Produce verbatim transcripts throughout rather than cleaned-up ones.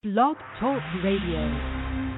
Blog Talk Radio.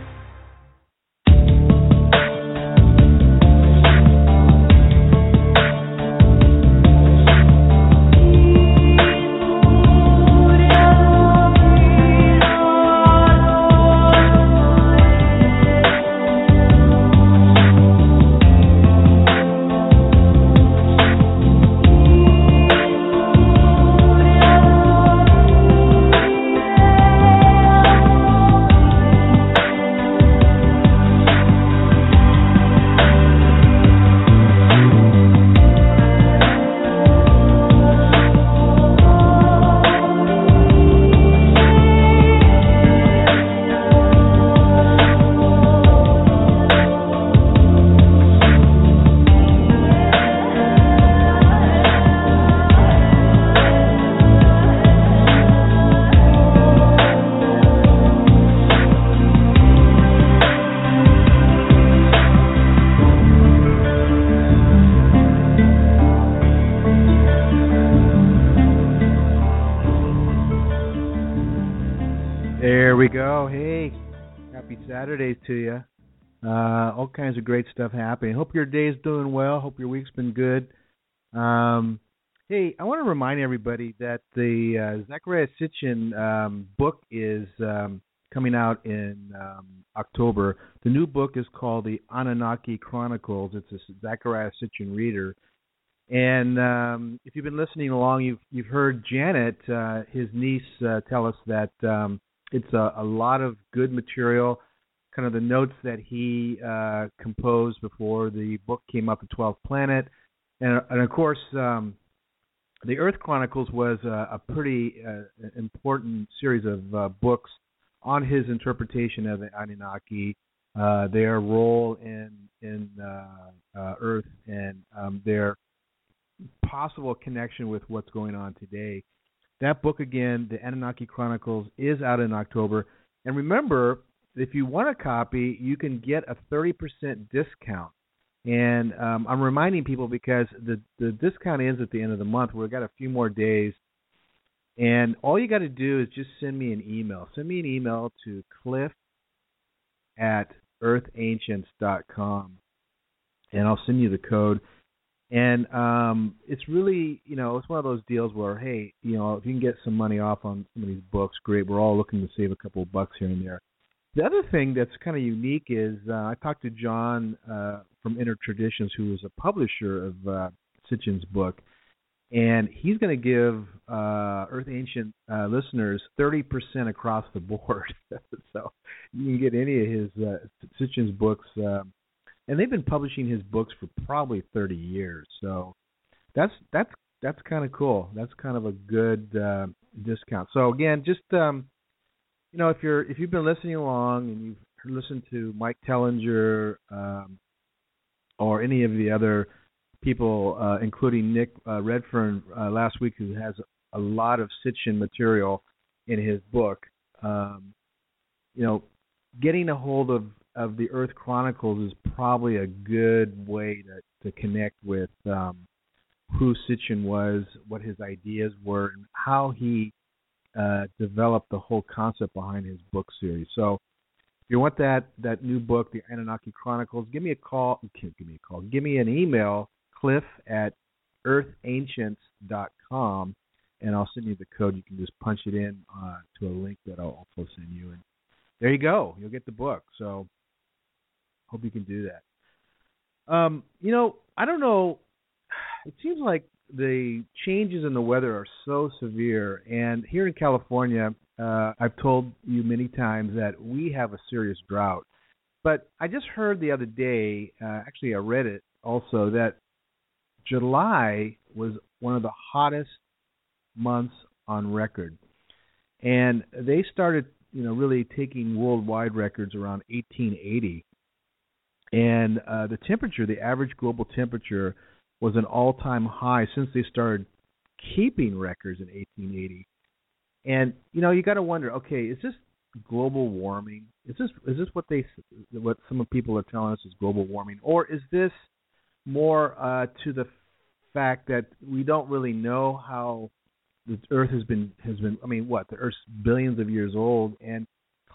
Saturdays to you. Uh, all kinds of great stuff happening. Hope your day's doing well. Hope your week's been good. Um, hey, I want to remind everybody that the uh, Zecharia Sitchin um, book is um, coming out in um, October. The new book is called The Anunnaki Chronicles. It's a Zecharia Sitchin reader. And um, if you've been listening along, you've you've heard Janet, uh, his niece, uh, tell us that um, it's a, a lot of good material. Kind of the notes that he uh, composed before the book came up, The twelfth Planet. And, and of course, um, the Earth Chronicles was a, a pretty uh, important series of uh, books on his interpretation of the Anunnaki, uh, their role in, in uh, uh, Earth, and um, their possible connection with what's going on today. That book, again, The Anunnaki Chronicles, is out in October. And remember, if you want a copy, you can get a thirty percent discount. And um, I'm reminding people because the, the discount ends at the end of the month. We've got a few more days. And all you got to do is just send me an email. Send me an email to cliff at earth ancients dot com, and I'll send you the code. And um, it's really, you know, it's one of those deals where, hey, you know, if you can get some money off on some of these books, great. We're all looking to save a couple of bucks here and there. The other thing that's kind of unique is uh, I talked to John uh, from Inner Traditions, who is a publisher of uh, Sitchin's book, and he's going to give uh, Earth Ancient uh, listeners thirty percent across the board. So you can get any of his uh, Sitchin's books, uh, and they've been publishing his books for probably thirty years. So that's that's that's kind of cool. That's kind of a good uh, discount. So again, just um, You know, if you're if you've been listening along and you've listened to Mike Tellinger um, or any of the other people, uh, including Nick uh, Redfern uh, last week, who has a lot of Sitchin material in his book, um, you know, getting a hold of, of the Earth Chronicles is probably a good way to, to connect with um, who Sitchin was, what his ideas were, and how he Uh, developed the whole concept behind his book series. So if you want that that new book, The Anunnaki Chronicles, give me a call. Give me a call. Give me an email, cliff at earth ancients dot com, and I'll send you the code. You can just punch it in uh, to a link that I'll also send you. And there you go. You'll get the book. So hope you can do that. Um, you know, I don't know. It seems like the changes in the weather are so severe, and here in California, uh, I've told you many times that we have a serious drought. But I just heard the other day, uh, actually I read it also, that July was one of the hottest months on record, and they started, you know, really taking worldwide records around eighteen eighty, and uh, the temperature, the average global temperature, was an all-time high since they started keeping records in eighteen eighty. And you know, you got to wonder, okay, is this global warming? Is this is this what they what some people are telling us is global warming, or is this more uh, to the fact that we don't really know how the Earth has been has been. I mean, what the Earth's billions of years old, and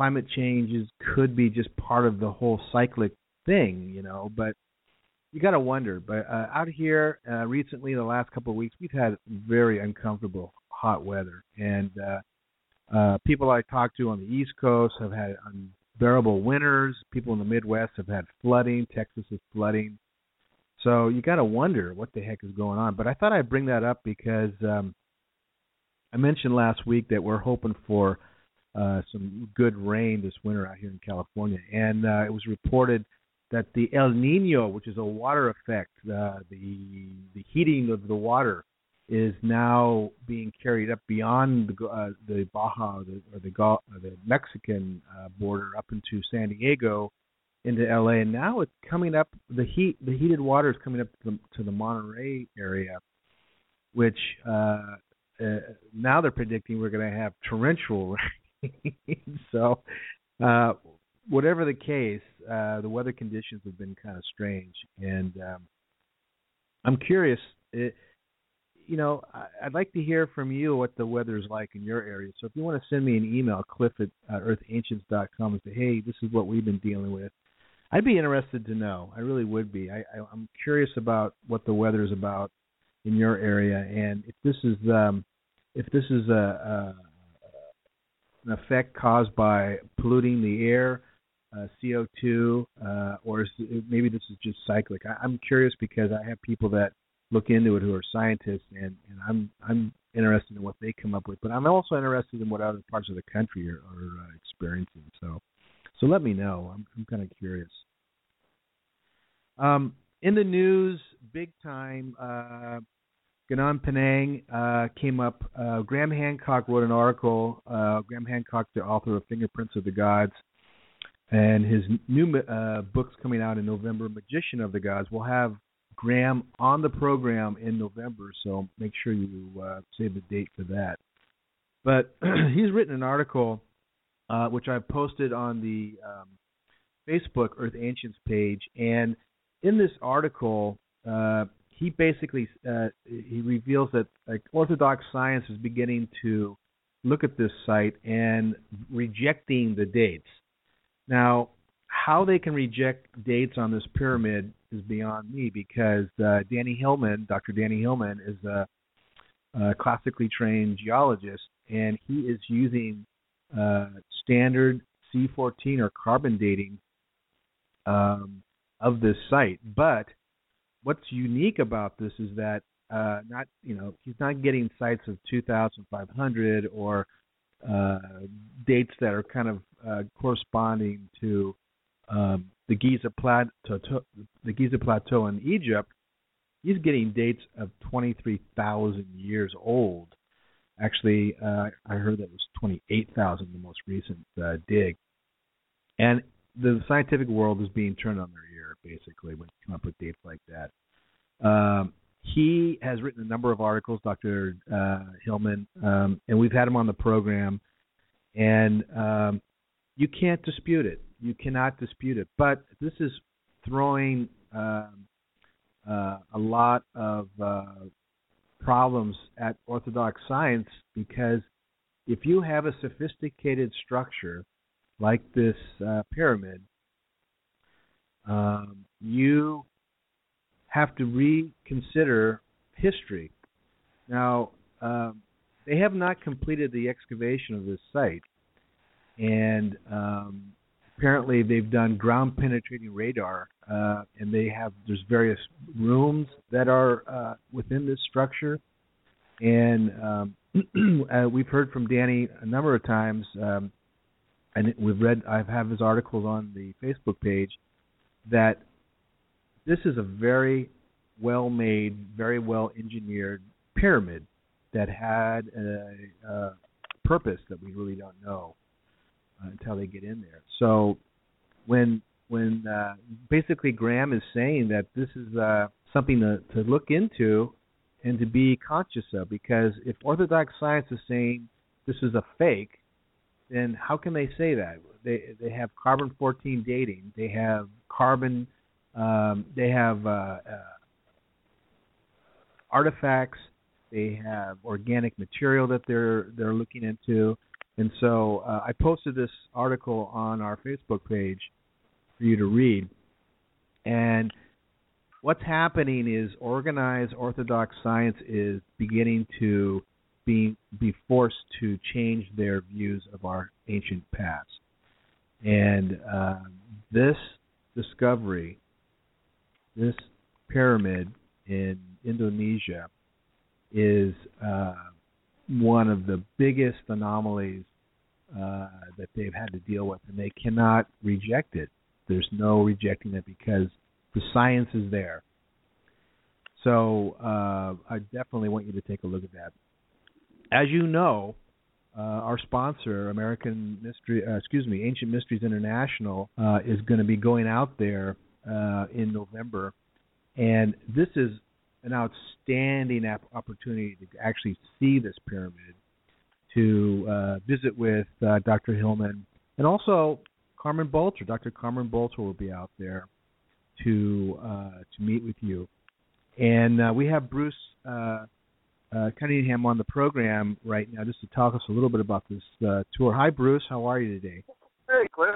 climate change is, could be just part of the whole cyclic thing, you know, but you got to wonder. But uh, out here uh, recently, the last couple of weeks, we've had very uncomfortable hot weather. And uh, uh, people I talk to on the East Coast have had unbearable winters. People in the Midwest have had flooding. Texas is flooding. So you got to wonder what the heck is going on. But I thought I'd bring that up because um, I mentioned last week that we're hoping for uh, some good rain this winter out here in California. And uh, it was reported that the El Nino, which is a water effect, uh, the the heating of the water, is now being carried up beyond the uh, the Baja the, or the Gulf, or the Mexican uh, border up into San Diego, into L A, and now it's coming up. The heat, the heated water is coming up to the, to the Monterey area, which uh, uh, now they're predicting we're going to have torrential rain. so, uh, whatever the case, uh, the weather conditions have been kind of strange, and um, I'm curious. It, you know, I'd like to hear from you what the weather is like in your area. So if you want to send me an email, Cliff at uh, earth ancients dot com, and say, hey, this is what we've been dealing with, I'd be interested to know. I really would be. I, I, I'm curious about what the weather is about in your area, and if this is um, if this is a, a an effect caused by polluting the air, uh, C O two, uh, or is it, maybe this is just cyclic. I, I'm curious because I have people that look into it who are scientists, and, and I'm I'm interested in what they come up with. But I'm also interested in what other parts of the country are, are uh, experiencing. So, so let me know. I'm I'm kind of curious. Um, in the news, big time, uh, Ganon Penang uh, came up. Uh, Graham Hancock wrote an article. Uh, Graham Hancock, the author of Fingerprints of the Gods, and his new uh, book's coming out in November, Magician of the Gods. We'll have Graham on the program in November, so make sure you uh, save the date for that. But he's written an article, uh, which I've posted on the um, Facebook Earth Ancients page, and in this article, uh, he basically uh, he reveals that like Orthodox science is beginning to look at this site and rejecting the dates. Now, how they can reject dates on this pyramid is beyond me, because uh, Danny Hillman, Doctor Danny Hillman, is a, a classically trained geologist, and he is using uh, standard C fourteen or carbon dating um, of this site. But what's unique about this is that uh, not you know he's not getting sites of two thousand five hundred or uh, dates that are kind of uh, corresponding to um, the Giza Plateau, the Giza Plateau in Egypt. He's getting dates of twenty-three thousand years old. Actually, uh, I heard that was twenty-eight thousand, the most recent uh, dig. And the scientific world is being turned on their ear, basically, when you come up with dates like that. Um, he has written a number of articles, Doctor Uh, Hillman, um, and we've had him on the program. And um, you can't dispute it. You cannot dispute it. But this is throwing um, uh, a lot of uh, problems at Orthodox science, because if you have a sophisticated structure like this uh, pyramid, um, you have to reconsider history. Now, um, they have not completed the excavation of this site, and um, apparently they've done ground-penetrating radar, uh, and they have there's various rooms that are uh, within this structure, and um, uh, we've heard from Danny a number of times, um, and we've read. I have his articles on the Facebook page, that this is a very well-made, very well-engineered pyramid that had a, a purpose that we really don't know uh, until they get in there. So when when uh, basically Graham is saying that this is uh, something to, to look into and to be conscious of, because if Orthodox science is saying this is a fake, then how can they say that? They they have carbon fourteen dating. They have carbon. Um, they have uh, uh, artifacts. They have organic material that they're they're looking into. And so uh, I posted this article on our Facebook page for you to read. And what's happening is organized Orthodox science is beginning to be, be forced to change their views of our ancient past. And uh, this discovery, this pyramid in Indonesia, is uh, one of the biggest anomalies uh, that they've had to deal with, and they cannot reject it. There's no rejecting it because the science is there. So uh, I definitely want you to take a look at that. As you know, uh, our sponsor, American Mystery, uh, excuse me, Ancient Mysteries International, uh, is going to be going out there uh, in November, and this is an outstanding opportunity to actually see this pyramid, to uh, visit with uh, Doctor Hillman, and also Carmen Bolter. Doctor Carmen Bolter will be out there to uh, to meet with you. And uh, we have Bruce uh, uh, Cunningham on the program right now just to talk us a little bit about this uh, tour. Hi, Bruce. How are you today? Hey, Cliff.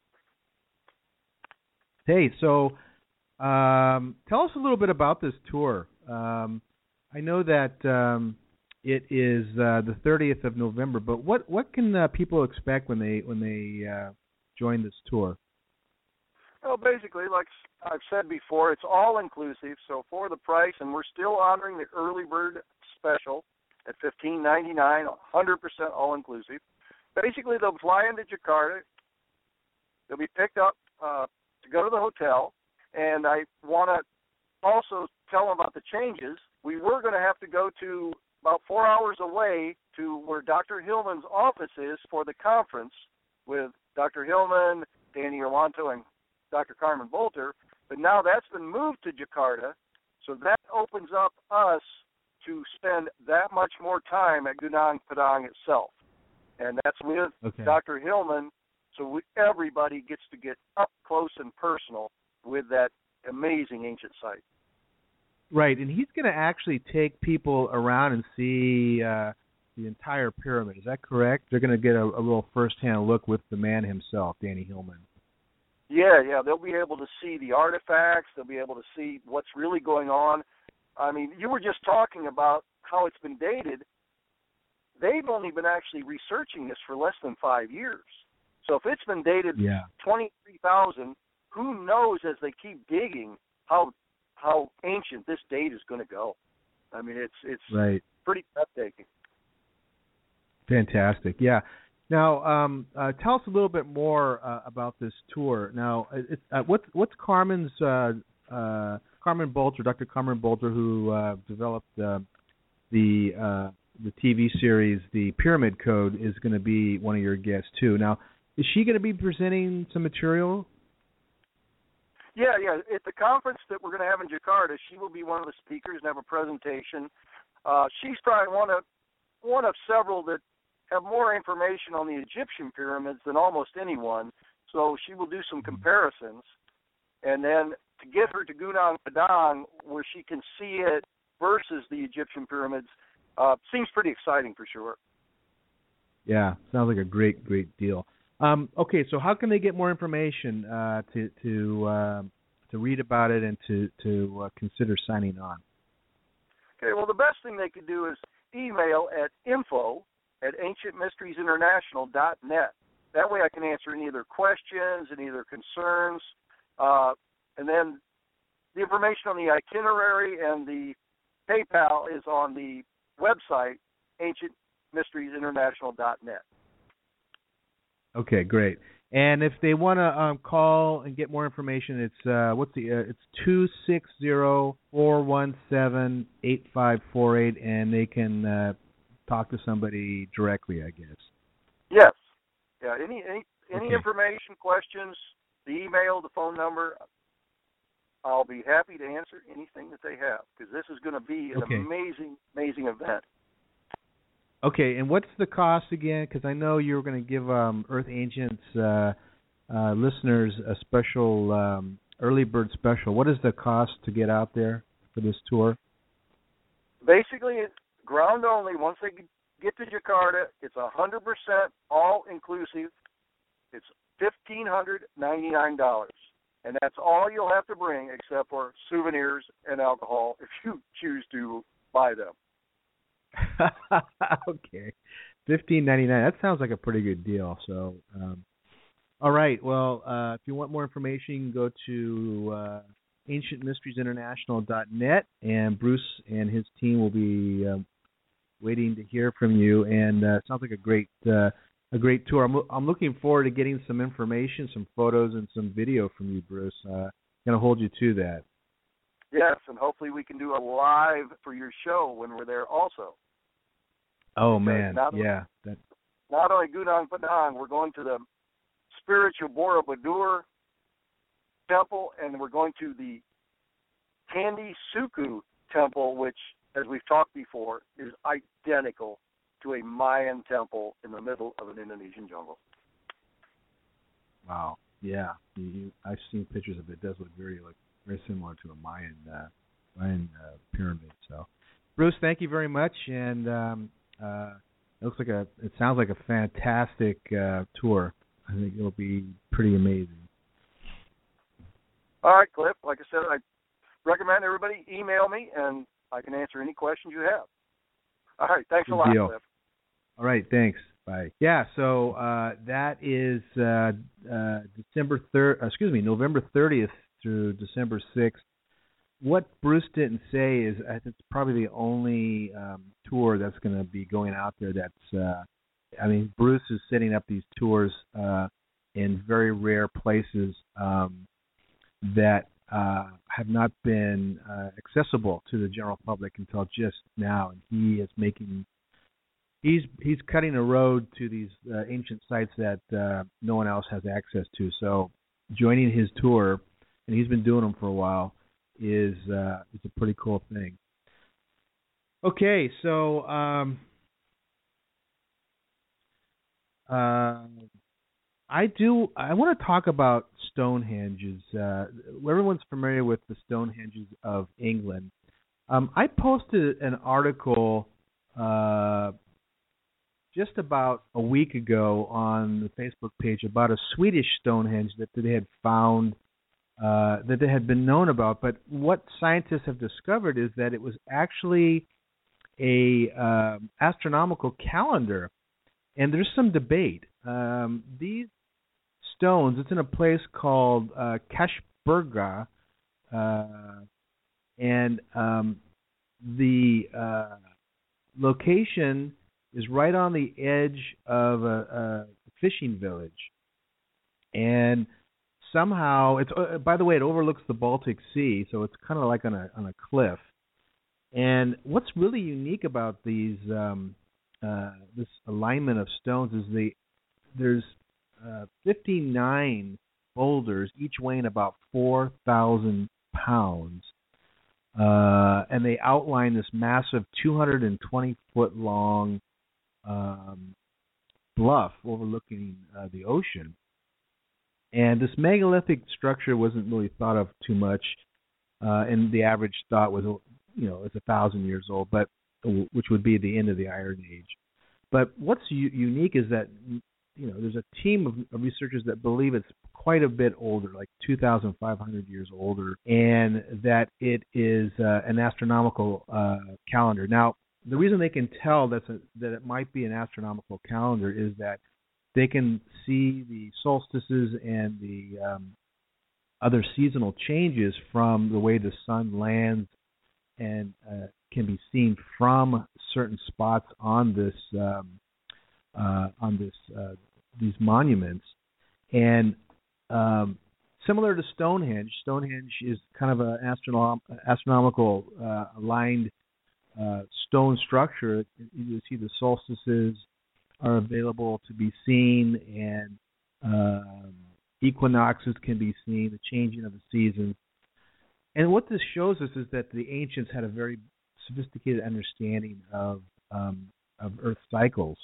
Hey, so um, tell us a little bit about this tour. Um, I know that um, it is uh, the thirtieth of November, but what what can uh, people expect when they when they uh, join this tour? Well, basically, like I've said before, it's all inclusive. So for the price, and we're still honoring the early bird special at fifteen ninety-nine, one hundred percent all inclusive. Basically, they'll fly into Jakarta. They'll be picked up uh, to go to the hotel, and I want to also tell them about the changes. We were going to have to go to about four hours away to where Doctor Hillman's office is for the conference with Doctor Hillman, Danny Orlanto, and Doctor Carmen Bolter, but now that's been moved to Jakarta, so that opens up us to spend that much more time at Gunung Padang itself, and that's with okay. Doctor Hillman, so we, everybody gets to get up close and personal with that amazing ancient site. Right, and he's going to actually take people around and see uh, the entire pyramid. Is that correct? They're going to get a, a little first-hand look with the man himself, Danny Hillman. Yeah, yeah, they'll be able to see the artifacts. They'll be able to see what's really going on. I mean, you were just talking about how it's been dated. They've only been actually researching this for less than five years. So if it's been dated yeah. twenty-three thousand, who knows as they keep digging how how ancient this date is going to go. I mean, it's it's right. pretty breathtaking. Fantastic, yeah. Now, um, uh, tell us a little bit more uh, about this tour. Now, it, uh, what's what's Carmen's uh, uh, Carmen Bolter, Doctor Carmen Bolter, who uh, developed uh, the uh, the T V series, The Pyramid Code, is going to be one of your guests too. Now, is she going to be presenting some material? Yeah, yeah. At the conference that we're going to have in Jakarta, she will be one of the speakers and have a presentation. Uh, she's probably one of one of several that have more information on the Egyptian pyramids than almost anyone. So she will do some comparisons, and then to get her to Gunung Padang, where she can see it versus the Egyptian pyramids, uh, seems pretty exciting for sure. Yeah, sounds like a great, great deal. Um, okay, so how can they get more information uh, to to uh, to read about it and to to uh, consider signing on? Okay, well, the best thing they could do is email at info at ancient mysteries international dot net. That way, I can answer any of their questions, any of their concerns, uh, and then the information on the itinerary and the PayPal is on the website ancient mysteries international dot net. Okay, great. And if they want to um, call and get more information, it's uh, what's the uh, it's two six zero four one seven eight five four eight, and they can uh, talk to somebody directly, I guess. Yes. Yeah. Any any any okay. information, questions, the email, the phone number, I'll be happy to answer anything that they have, because this is going to be an okay. amazing, amazing event. Okay, and what's the cost again? Because I know you were going to give um, Earth Ancients uh, uh, listeners a special um, early bird special. What is the cost to get out there for this tour? Basically, it's ground only. Once they get to Jakarta, it's one hundred percent all-inclusive. It's fifteen hundred ninety-nine dollars. And that's all you'll have to bring except for souvenirs and alcohol if you choose to buy them. Okay. fifteen ninety-nine. That sounds like a pretty good deal. So, um, all right. Well, uh, if you want more information, you can go to uh, ancient mysteries international dot net, and Bruce and his team will be um, waiting to hear from you. And uh, it sounds like a great uh, a great tour. I'm, I'm looking forward to getting some information, some photos, and some video from you, Bruce. Uh, going to hold you to that. Yes, and hopefully we can do a live for your show when we're there also. Oh, because man, not yeah. That... Not only Gunung Padang, we're going to the spiritual Borobudur temple, and we're going to the Candi Suku temple, which, as we've talked before, is identical to a Mayan temple in the middle of an Indonesian jungle. Wow. Yeah. You, you, I've seen pictures of it. It does look very like very similar to a Mayan uh, Mayan uh, pyramid. So, Bruce, thank you very much. And um, uh, it looks like a. It sounds like a fantastic uh, tour. I think it'll be pretty amazing. All right, Cliff. Like I said, I recommend everybody email me, and I can answer any questions you have. All right. Thanks Good a lot, deal. Cliff. All right, thanks. Bye. Yeah, so uh, that is uh, uh, December third. Excuse me, November thirtieth through December sixth. What Bruce didn't say is, I think it's probably the only um, tour that's going to be going out there. That's, uh, I mean, Bruce is setting up these tours uh, in very rare places um, that uh, have not been uh, accessible to the general public until just now, and he is making. He's he's cutting a road to these uh, ancient sites that uh, no one else has access to. So joining his tour, and he's been doing them for a while, is uh, is a pretty cool thing. Okay, so um, uh, I do I want to talk about Stonehenges. Uh, everyone's familiar with the Stonehenges of England. Um, I posted an article. Uh, just about a week ago on the Facebook page about a Swedish Stonehenge that they had found, uh, that they had been known about. But what scientists have discovered is that it was actually a uh, astronomical calendar, and there's some debate. Um, these stones, it's in a place called uh, Kashberga, uh, and um, the uh, location is right on the edge of a, a fishing village, and somehow it's. Uh, by the way, it overlooks the Baltic Sea, so it's kind of like on a on a cliff. And what's really unique about these um, uh, this alignment of stones is the there's uh, fifty-nine boulders, each weighing about four thousand pounds. Uh, and they outline this massive two hundred twenty foot long um, bluff overlooking uh, the ocean. And this megalithic structure wasn't really thought of too much, uh, and the average thought was, you know, it's a thousand years old, but which would be the end of the Iron Age. But what's u- unique is that, you know, there's a team of, of researchers that believe it's quite a bit older, like two thousand five hundred years older, and that it is uh, an astronomical uh, calendar. Now, the reason they can tell that's a, that it might be an astronomical calendar is that they can see the solstices and the um, other seasonal changes from the way the sun lands, and uh, can be seen from certain spots on this um, uh, on this uh, these monuments. And um, similar to Stonehenge, Stonehenge is kind of an astronom- astronomical uh, aligned uh, stone structure. You see the solstices are available to be seen, and um, equinoxes can be seen, the changing of the seasons. And what this shows us is that the ancients had a very sophisticated understanding of um, of Earth cycles.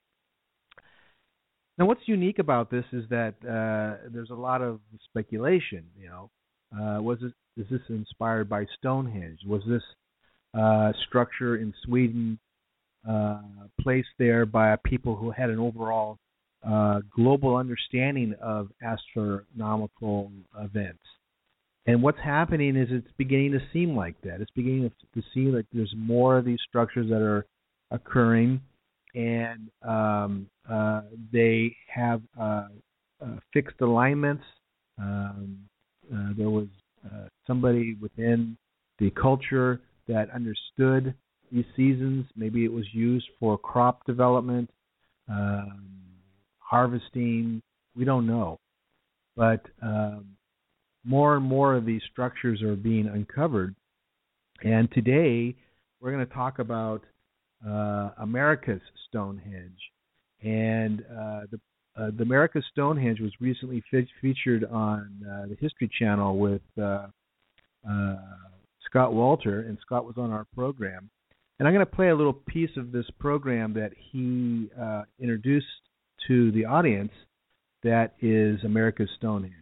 Now, what's unique about this is that uh, there's a lot of speculation. You know, uh, was it is this inspired by Stonehenge? Was this uh, structure in Sweden uh, placed there by people who had an overall uh, global understanding of astronomical events. And what's happening is it's beginning to seem like that. It's beginning to, to see like there's more of these structures that are occurring, and um, uh, they have uh, uh, fixed alignments. Um, uh, there was uh, somebody within the culture that understood these seasons. Maybe it was used for crop development, um, harvesting. We don't know. But um, more and more of these structures are being uncovered. And today we're going to talk about uh, America's Stonehenge. And uh, the uh, the America's Stonehenge was recently fe- featured on uh, the History Channel with uh, uh, Scott Walter, and Scott was on our program. And I'm going to play a little piece of this program that he uh, introduced to the audience that is America's Stonehenge.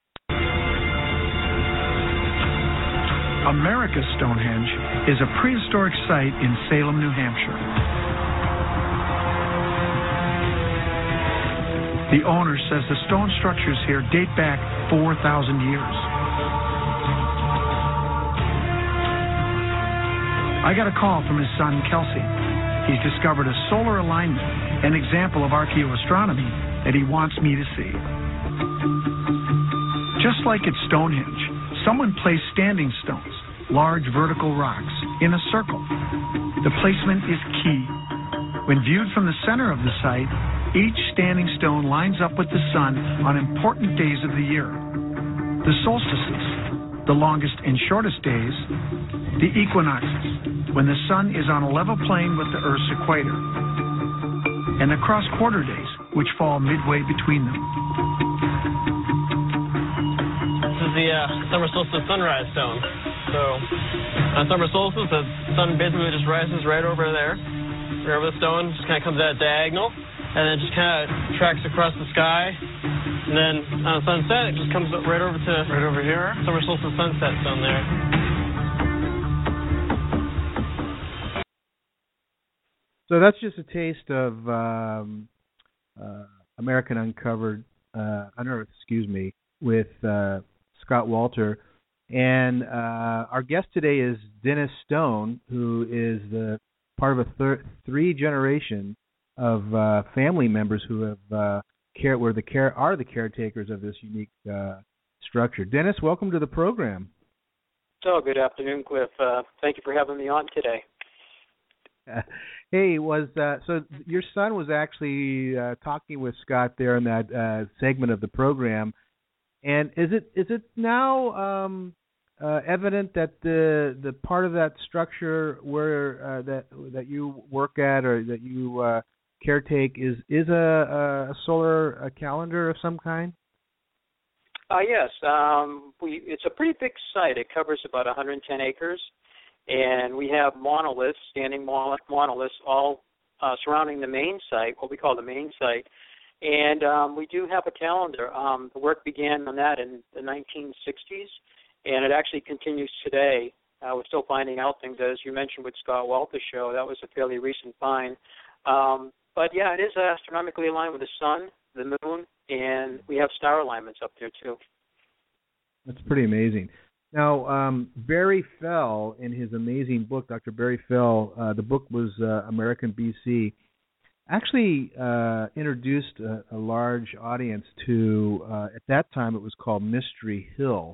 America's Stonehenge is a prehistoric site in Salem, New Hampshire. The owner says the stone structures here date back four thousand years. I got a call from his son, Kelsey. He's discovered a solar alignment, an example of archaeoastronomy that he wants me to see. Just like at Stonehenge, someone placed standing stones, large vertical rocks, in a circle. The placement is key. When viewed from the center of the site, each standing stone lines up with the sun on important days of the year. The solstices, the longest and shortest days, the equinoxes, when the sun is on a level plane with the Earth's equator, and the cross-quarter days, which fall midway between them. This is the uh, summer solstice sunrise stone. So on summer solstice, the sun basically just rises right over there, right over the stone, just kind of comes at a diagonal, and then just kind of tracks across the sky. And then on sunset, it just comes right over to right over here. Summer solstice sunset stone there. So that's just a taste of um, uh, American Uncovered, uh, Unearthed, excuse me, with uh, Scott Walter. And uh, our guest today is Dennis Stone, who is the part of a thir- three generation of uh, family members who have uh, care where the care are the caretakers of this unique uh, structure. Dennis, welcome to the program. So, good afternoon, Cliff. Uh, thank you for having me on today. Uh, hey, was uh, so your son was actually uh, talking with Scott there in that uh, segment of the program, and is it is it now um, uh, evident that the the part of that structure where uh, that that you work at or that you uh, caretake is is a, a solar a calendar of some kind? Uh, yes, um, we, it's a pretty big site. It covers about one hundred ten acres, and we have monoliths, standing monoliths, all uh, surrounding the main site, what we call the main site. And um, we do have a calendar. Um, the work began on that in the nineteen sixties, and it actually continues today. Uh, we're still finding out things, as you mentioned with Scott Walter's show. That was a fairly recent find. Um, but, yeah, it is astronomically aligned with the sun, the moon, and we have star alignments up there, too. That's pretty amazing. Now, um, Barry Fell, in his amazing book, Doctor Barry Fell, uh, the book was uh, American B C, actually uh, introduced a, a large audience to, uh, at that time it was called Mystery Hill.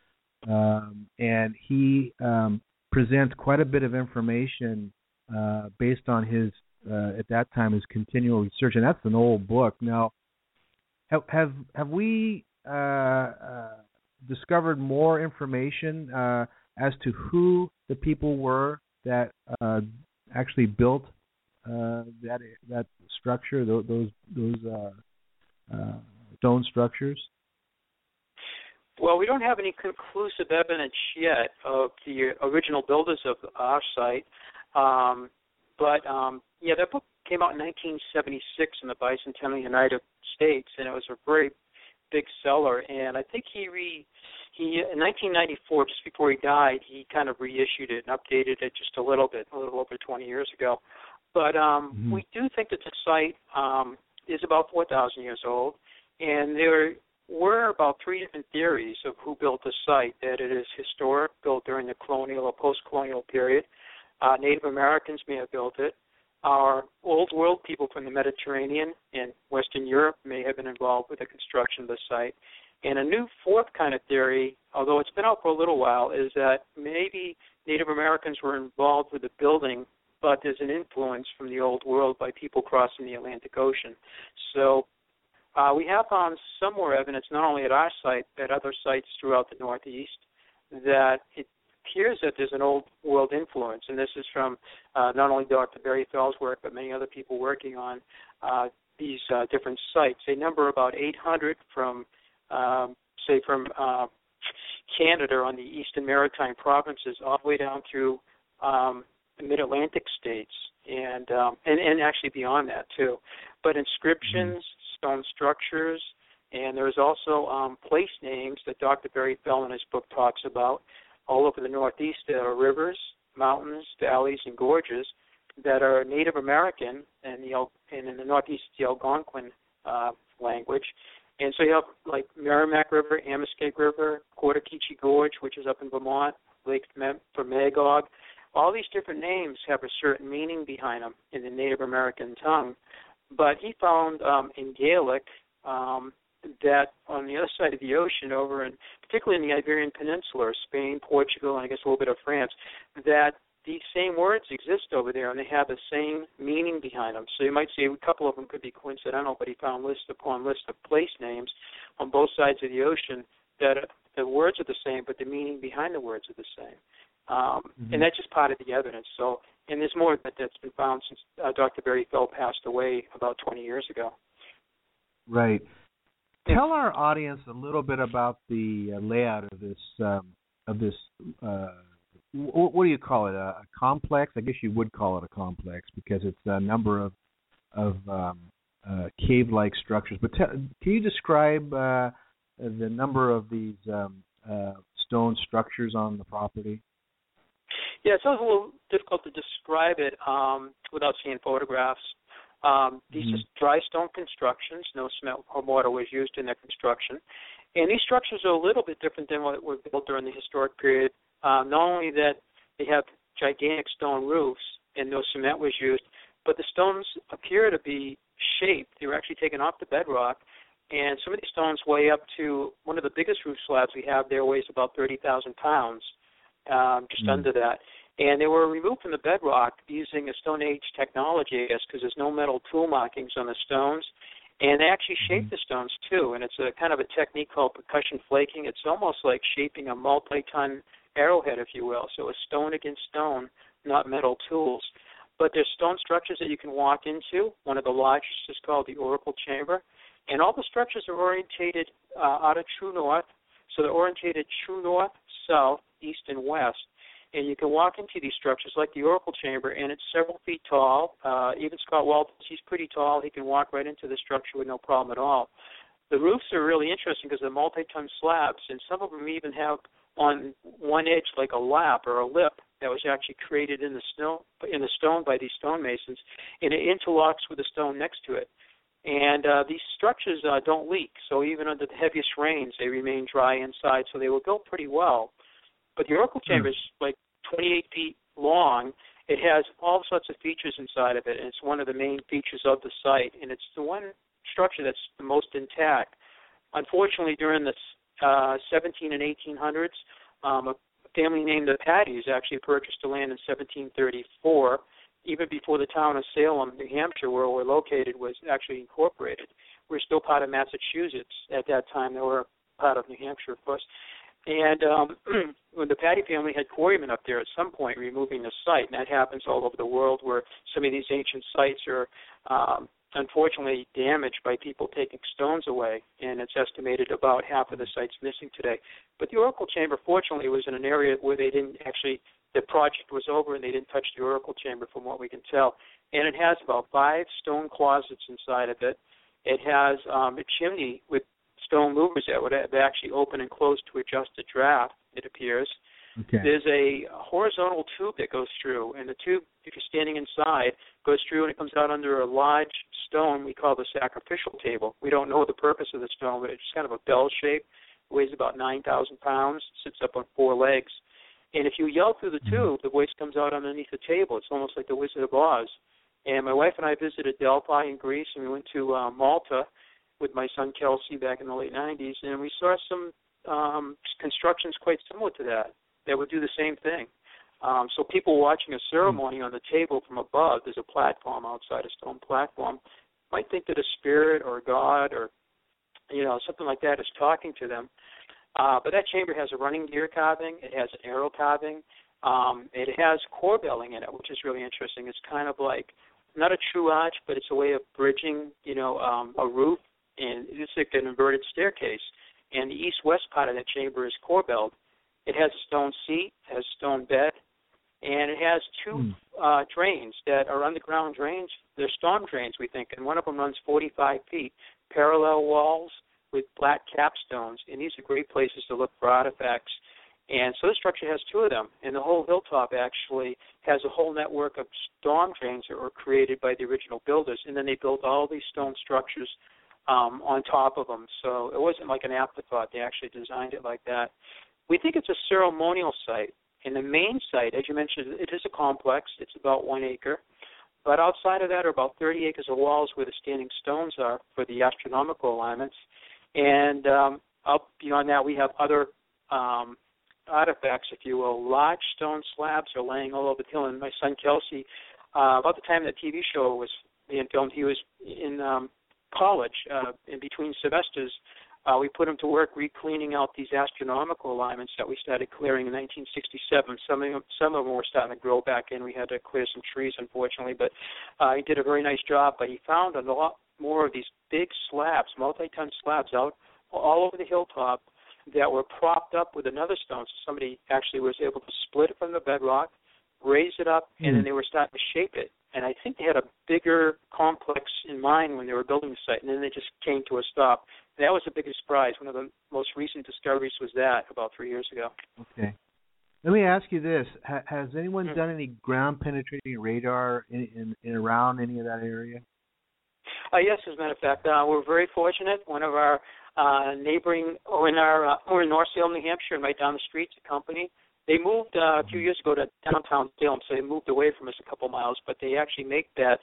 Um, and he um, presents quite a bit of information uh, based on his, uh, at that time, his continual research. And that's an old book. Now, have have, have we uh, uh, discovered more information uh, as to who the people were that uh, actually built uh, that that structure, those those, those uh, uh, stone structures? Well, we don't have any conclusive evidence yet of the original builders of our site, um, but um, yeah, that book came out in nineteen seventy-six in the Bicentennial United States, and it was a very big seller. And I think he re he in nineteen ninety-four, just before he died, he kind of reissued it and updated it just a little bit, a little over twenty years ago. But um, mm-hmm. we do think that the site um, is about four thousand years old, and there were about three different theories of who built the site, that it is historic, built during the colonial or post-colonial period. Uh, Native Americans may have built it. Our Old World people from the Mediterranean and Western Europe may have been involved with the construction of the site. And a new fourth kind of theory, although it's been out for a little while, is that maybe Native Americans were involved with the building, but there's an influence from the Old World by people crossing the Atlantic Ocean. So uh, we have found some more evidence, not only at our site, but other sites throughout the Northeast, that it appears that there's an Old World influence. And this is from uh, not only Doctor Barry Fell's work, but many other people working on uh, these uh, different sites. They number about eight hundred from Um, say from uh, Canada on the eastern maritime provinces all the way down through um, the mid-Atlantic states and, um, and and actually beyond that too. But inscriptions, stone structures, and there's also um, place names that Doctor Barry Fell in his book talks about all over the Northeast. There are rivers, mountains, valleys, and gorges that are Native American, and, the, and in the Northeast, the Algonquin uh, language. And so you have like Merrimack River, Amoskeag River, Cortakichi Gorge, which is up in Vermont, Lake for Magog. All these different names have a certain meaning behind them in the Native American tongue. But he found um, in Gaelic um, that on the other side of the ocean, over in particularly in the Iberian Peninsula, Spain, Portugal, and I guess a little bit of France, that these same words exist over there, and they have the same meaning behind them. So you might say a couple of them could be coincidental, but he found list upon list of place names on both sides of the ocean that the words are the same, but the meaning behind the words are the same. Um, mm-hmm. And that's just part of the evidence. So, and there's more that that's been found since uh, Doctor Barry Fell passed away about twenty years ago. Right. Tell our audience a little bit about the uh, layout of this um, of this. Uh, What do you call it? A, a complex? I guess you would call it a complex because it's a number of of um, uh, cave-like structures. But te- can you describe uh, the number of these um, uh, stone structures on the property? Yeah, it's a little difficult to describe it um, without seeing photographs. Um, these mm-hmm. are dry stone constructions. No cement or mortar was used in their construction. And these structures are a little bit different than what were built during the historic period. Um, not only that they have gigantic stone roofs and no cement was used, but the stones appear to be shaped. They were actually taken off the bedrock, and some of these stones weigh up to one of the biggest roof slabs we have there weighs about thirty thousand pounds, um, just mm. under that. And they were removed from the bedrock using a Stone Age technology, I guess, because there's no metal tool markings on the stones. And they actually shape the stones, too, and it's a kind of a technique called percussion flaking. It's almost like shaping a multi-ton arrowhead, if you will. So it's stone against stone, not metal tools. But there's stone structures that you can walk into. One of the largest is called the Oracle Chamber. And all the structures are orientated uh, out of true north. So they're orientated true north, south, east, and west. And you can walk into these structures like the Oracle Chamber, and it's several feet tall. Uh, even Scott Walters, he's pretty tall. He can walk right into the structure with no problem at all. The roofs are really interesting because they're multi-ton slabs, and some of them even have on one edge like a lap or a lip that was actually created in the snow in the stone by these stonemasons, and it interlocks with the stone next to it. And uh, these structures uh, don't leak, so even under the heaviest rains, they remain dry inside, so they were built pretty well. But the Oracle Chamber is like twenty-eight feet long. It has all sorts of features inside of it, and it's one of the main features of the site, and it's the one structure that's the most intact. Unfortunately, during the uh, seventeen and eighteen hundreds, um, a family named the Patties actually purchased the land in seventeen thirty-four, even before the town of Salem, New Hampshire, where we're located, was actually incorporated. We're still part of Massachusetts at that time. They were part of New Hampshire, of course. And um, when the Patty family had quarrymen up there at some point removing the site, and that happens all over the world where some of these ancient sites are um, unfortunately damaged by people taking stones away, and it's estimated about half of the site's missing today. But the Oracle Chamber, fortunately, was in an area where they didn't actually, the project was over and they didn't touch the Oracle Chamber from what we can tell. And it has about five stone closets inside of it. It has um, a chimney with stone louvers that would actually open and close to adjust the draft, it appears. Okay. There's a horizontal tube that goes through, and the tube, if you're standing inside, goes through and it comes out under a large stone we call the sacrificial table. We don't know the purpose of the stone, but it's kind of a bell shape. It weighs about nine thousand pounds, sits up on four legs. And if you yell through the tube, the voice comes out underneath the table. It's almost like the Wizard of Oz. And my wife and I visited Delphi in Greece, and we went to uh, Malta with my son Kelsey back in the late nineties, and we saw some um, constructions quite similar to that that would do the same thing. Um, so people watching a ceremony on the table from above, there's a platform outside, a stone platform, might think that a spirit or God or, you know, something like that is talking to them. Uh, but that chamber has a running deer carving. It has an arrow carving. Um, it has corbelling in it, which is really interesting. It's kind of like not a true arch, but it's a way of bridging, you know, um, a roof, and it's like an inverted staircase. And the east-west part of that chamber is corbelled. It has a stone seat, has a stone bed, and it has two mm. uh, drains that are underground drains. They're storm drains, we think, and one of them runs forty-five feet, parallel walls with black capstones, and these are great places to look for artifacts. And so this structure has two of them, and the whole hilltop actually has a whole network of storm drains that were created by the original builders, and then they built all these stone structures um, on top of them. So it wasn't like an afterthought. They actually designed it like that. We think it's a ceremonial site. And the main site, as you mentioned, it is a complex. It's about one acre. But outside of that are about thirty acres of walls where the standing stones are for the astronomical alignments. And um, up beyond that, we have other um, artifacts, if you will. Large stone slabs are laying all over the hill. And my son, Kelsey, uh, about the time that T V show was being filmed, he was in um, college uh, in between semesters. Uh, we put him to work re-cleaning out these astronomical alignments that we started clearing in nineteen sixty-seven. Some of them, some of them were starting to grow back in. We had to clear some trees, unfortunately, but uh, he did a very nice job. But he found a lot more of these big slabs, multi-ton slabs out all over the hilltop that were propped up with another stone. So somebody actually was able to split it from the bedrock, raise it up, mm. and then they were starting to shape it. And I think they had a bigger complex in mind when they were building the site, and then they just came to a stop. That was the biggest surprise. One of the most recent discoveries was that about three years ago. Okay. Let me ask you this. Ha- has anyone mm-hmm. done any ground-penetrating radar in, in, in around any of that area? Uh, yes, as a matter of fact. Uh, we're very fortunate. One of our uh, neighboring, or in our, uh, we're in North Salem, New Hampshire, and right down the street, a company. They moved uh, a few years ago to downtown Salem, so they moved away from us a couple miles, but they actually make that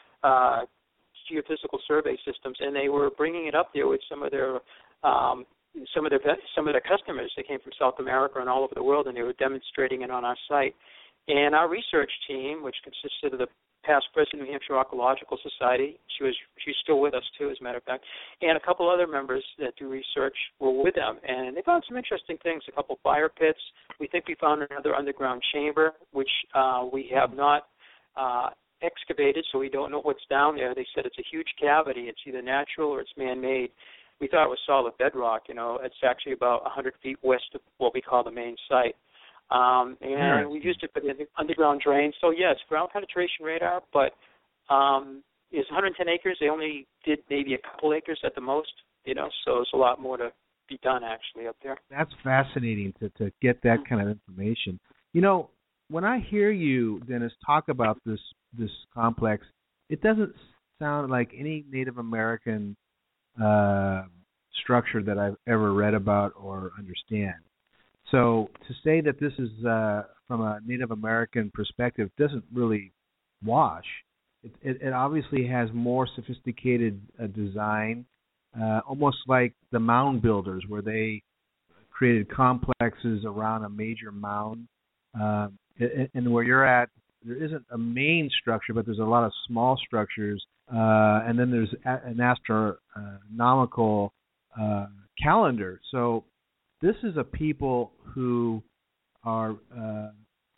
uh, geophysical survey systems, and they were bringing it up there with some of their um, some of their some of their customers. They came from South America and all over the world, and they were demonstrating it on our site. And our research team, which consisted of the past president of the New Hampshire Archaeological Society, she was she's still with us too, as a matter of fact, and a couple other members that do research were with them, and they found some interesting things. A couple fire pits. We think we found another underground chamber, which uh, we have not uh, excavated, so we don't know what's down there. They said it's a huge cavity. It's either natural or it's man-made. We thought it was solid bedrock. You know, it's actually about one hundred feet west of what we call the main site. Um, and we used it for the underground drains. So, yes, ground penetration radar, but um, it's one hundred ten acres. They only did maybe a couple acres at the most, you know, so there's a lot more to be done actually up there. That's fascinating to, to get that kind of information. You know, when I hear you, Dennis, talk about this this complex, it doesn't sound like any Native American uh, structure that I've ever read about or understand. So to say that this is uh, from a Native American perspective doesn't really wash. It, it, it obviously has more sophisticated uh, design, uh, almost like the mound builders, where they created complexes around a major mound. Uh, and, and where you're at, there isn't a main structure, but there's a lot of small structures. Uh, and then there's a, an astronomical uh, calendar. So this is a people who are uh,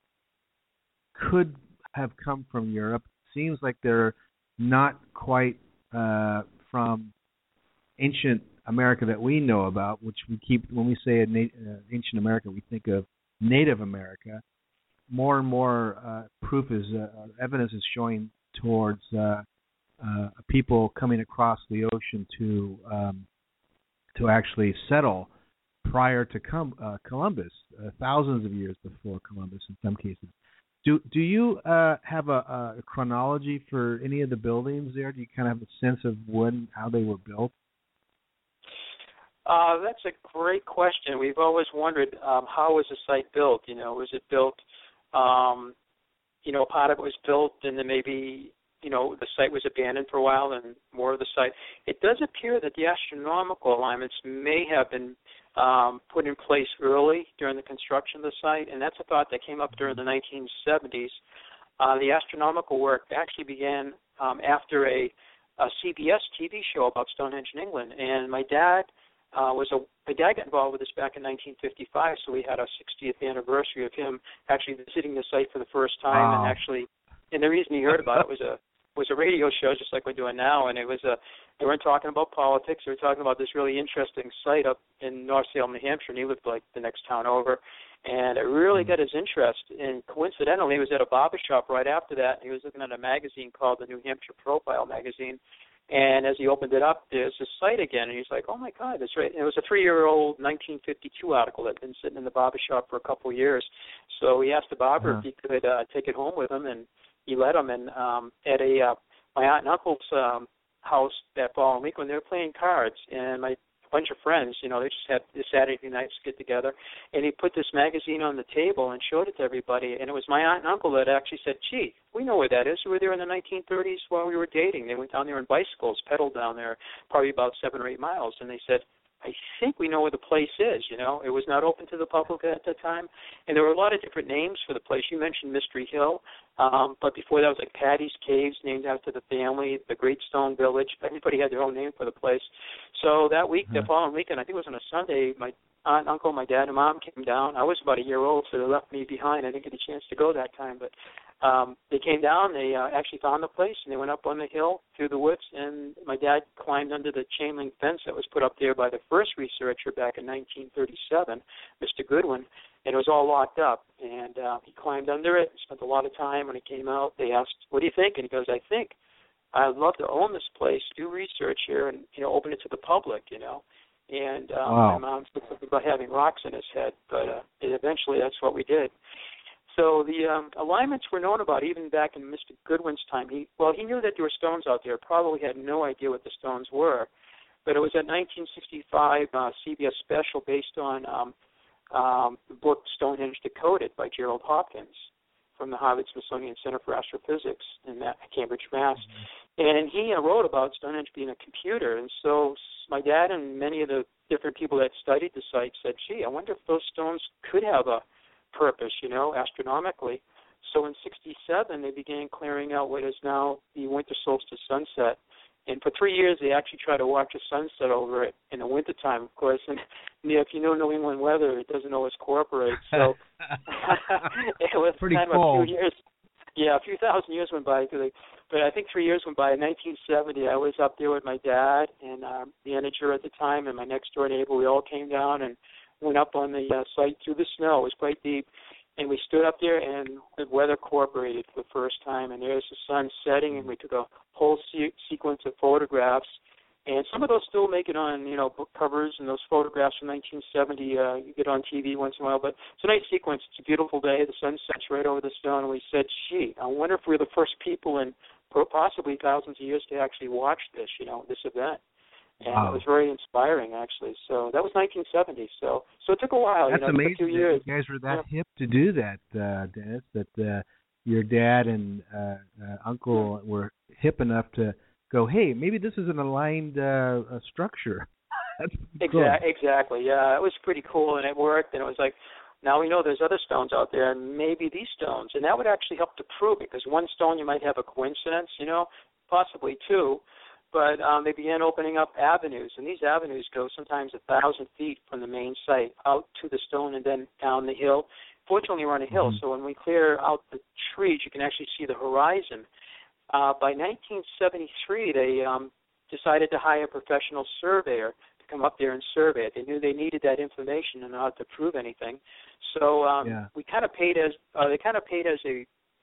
could have come from Europe. Seems like they're not quite uh, from ancient America that we know about, which we keep when we say a na- uh, ancient America, we think of Native America. More and more uh, proof is uh, evidence is showing towards uh, uh, people coming across the ocean to um, to actually settle prior to Com- uh, Columbus, uh, thousands of years before Columbus in some cases. Do do you uh, have a, a chronology for any of the buildings there? Do you kind of have a sense of when, how they were built? Uh, that's a great question. We've always wondered um, how was the site built? You know, was it built? Um, you know, part of it was built, and then maybe you know the site was abandoned for a while, and more of the site. It does appear that the astronomical alignments may have been um, put in place early during the construction of the site, and that's a thought that came up during the nineteen seventies. Uh, the astronomical work actually began um, after a, a C B S T V show about Stonehenge in England, and my dad uh, was a my dad got involved with this back in nineteen fifty-five, so we had our sixtieth anniversary of him actually visiting the site for the first time, wow. and actually, and the reason he heard about it was a was a radio show just like we're doing now, and it was a they weren't talking about politics. They were talking about this really interesting site up in North Salem, New Hampshire, and he lived like the next town over. And it really got his interest. And coincidentally, he was at a barber shop right after that. And he was looking at a magazine called the New Hampshire Profile magazine. And as he opened it up, there's this site again. And he's like, oh, my God, that's right. And it was a three-year-old nineteen fifty-two article that had been sitting in the barber shop for a couple of years. So he asked the barber uh-huh. if he could uh, take it home with him, and he let him. And um, at a uh, my aunt and uncle's um, house that following week when they were playing cards, and my bunch of friends, you know, they just had this Saturday nights get together, and he put this magazine on the table and showed it to everybody, and it was my aunt and uncle that actually said, gee, we know where that is. We were there in the nineteen thirties while we were dating. They went down there on bicycles, pedaled down there, probably about seven or eight miles, and they said, I think we know where the place is, you know. It was not open to the public at that time, and there were a lot of different names for the place. You mentioned Mystery Hill, um, but before that was like Patty's Caves, named after the family, the Great Stone Village. Everybody had their own name for the place. So that week, mm-hmm. the following weekend, I think it was on a Sunday, my aunt, uncle, my dad, and mom came down. I was about a year old, so they left me behind. I didn't get a chance to go that time, but um, they came down. They uh, actually found the place, and they went up on the hill through the woods, and my dad climbed under the chain link fence that was put up there by the first researcher back in nineteen thirty-seven, Mister Goodwin, and it was all locked up. And uh, he climbed under it, spent a lot of time. When he came out, they asked, what do you think? And he goes, I think I'd love to own this place, do research here, and, you know, open it to the public, you know. And um, wow. my mom said something about having rocks in his head, but uh, eventually that's what we did. So the um, alignments were known about even back in Mister Goodwin's time. He well, he knew that there were stones out there. Probably had no idea what the stones were, but it was a nineteen sixty-five uh, C B S special based on um, um, the book Stonehenge Decoded by Gerald Hopkins from the Harvard Smithsonian Center for Astrophysics in Cambridge, Mass. And he uh, wrote about Stonehenge being a computer. And so my dad and many of the different people that studied the site said, gee, I wonder if those stones could have a purpose, you know, astronomically. So in sixty-seven, they began clearing out what is now the winter solstice sunset. And for three years, they actually tried to watch a sunset over it in the wintertime, of course. And you know, if you know New England weather, it doesn't always cooperate. So it was pretty kind cold. of a few years. Yeah, a few thousand years went by. But I think three years went by. In nineteen seventy, I was up there with my dad and um, the manager at the time and my next-door neighbor. We all came down and went up on the uh, site through the snow. It was quite deep. And we stood up there, and the weather cooperated for the first time. And there's the sun setting, and we took a whole se- sequence of photographs. And some of those still make it on, you know, book covers, and those photographs from nineteen seventy uh, you get on T V once in a while. But it's a nice sequence. It's a beautiful day. The sun sets right over the stone. And we said, gee, I wonder if we're the first people in possibly thousands of years to actually watch this, you know, this event. And wow. It was very inspiring, actually. So that was nineteen seventy. So so it took a while. That's you know, amazing. It took a few years. You guys were that yeah. hip to do that, uh, Dennis. That uh, your dad and uh, uh, uncle mm-hmm. were hip enough to go, hey, maybe this is an aligned uh, uh, structure. That's exactly. cool. Exactly. Yeah, it was pretty cool, and it worked. And it was like, now we know there's other stones out there, and maybe these stones, and that would actually help to prove it. Because one stone you might have a coincidence, you know, possibly two. But um, they began opening up avenues, and these avenues go sometimes a thousand feet from the main site out to the stone and then down the hill. Fortunately, we're on a hill, mm-hmm. so when we clear out the trees, you can actually see the horizon. Uh, by nineteen seventy-three, they um, decided to hire a professional surveyor to come up there and survey it. They knew they needed that information in order to prove anything. So um, yeah. we kind of paid as uh, they kind of paid as a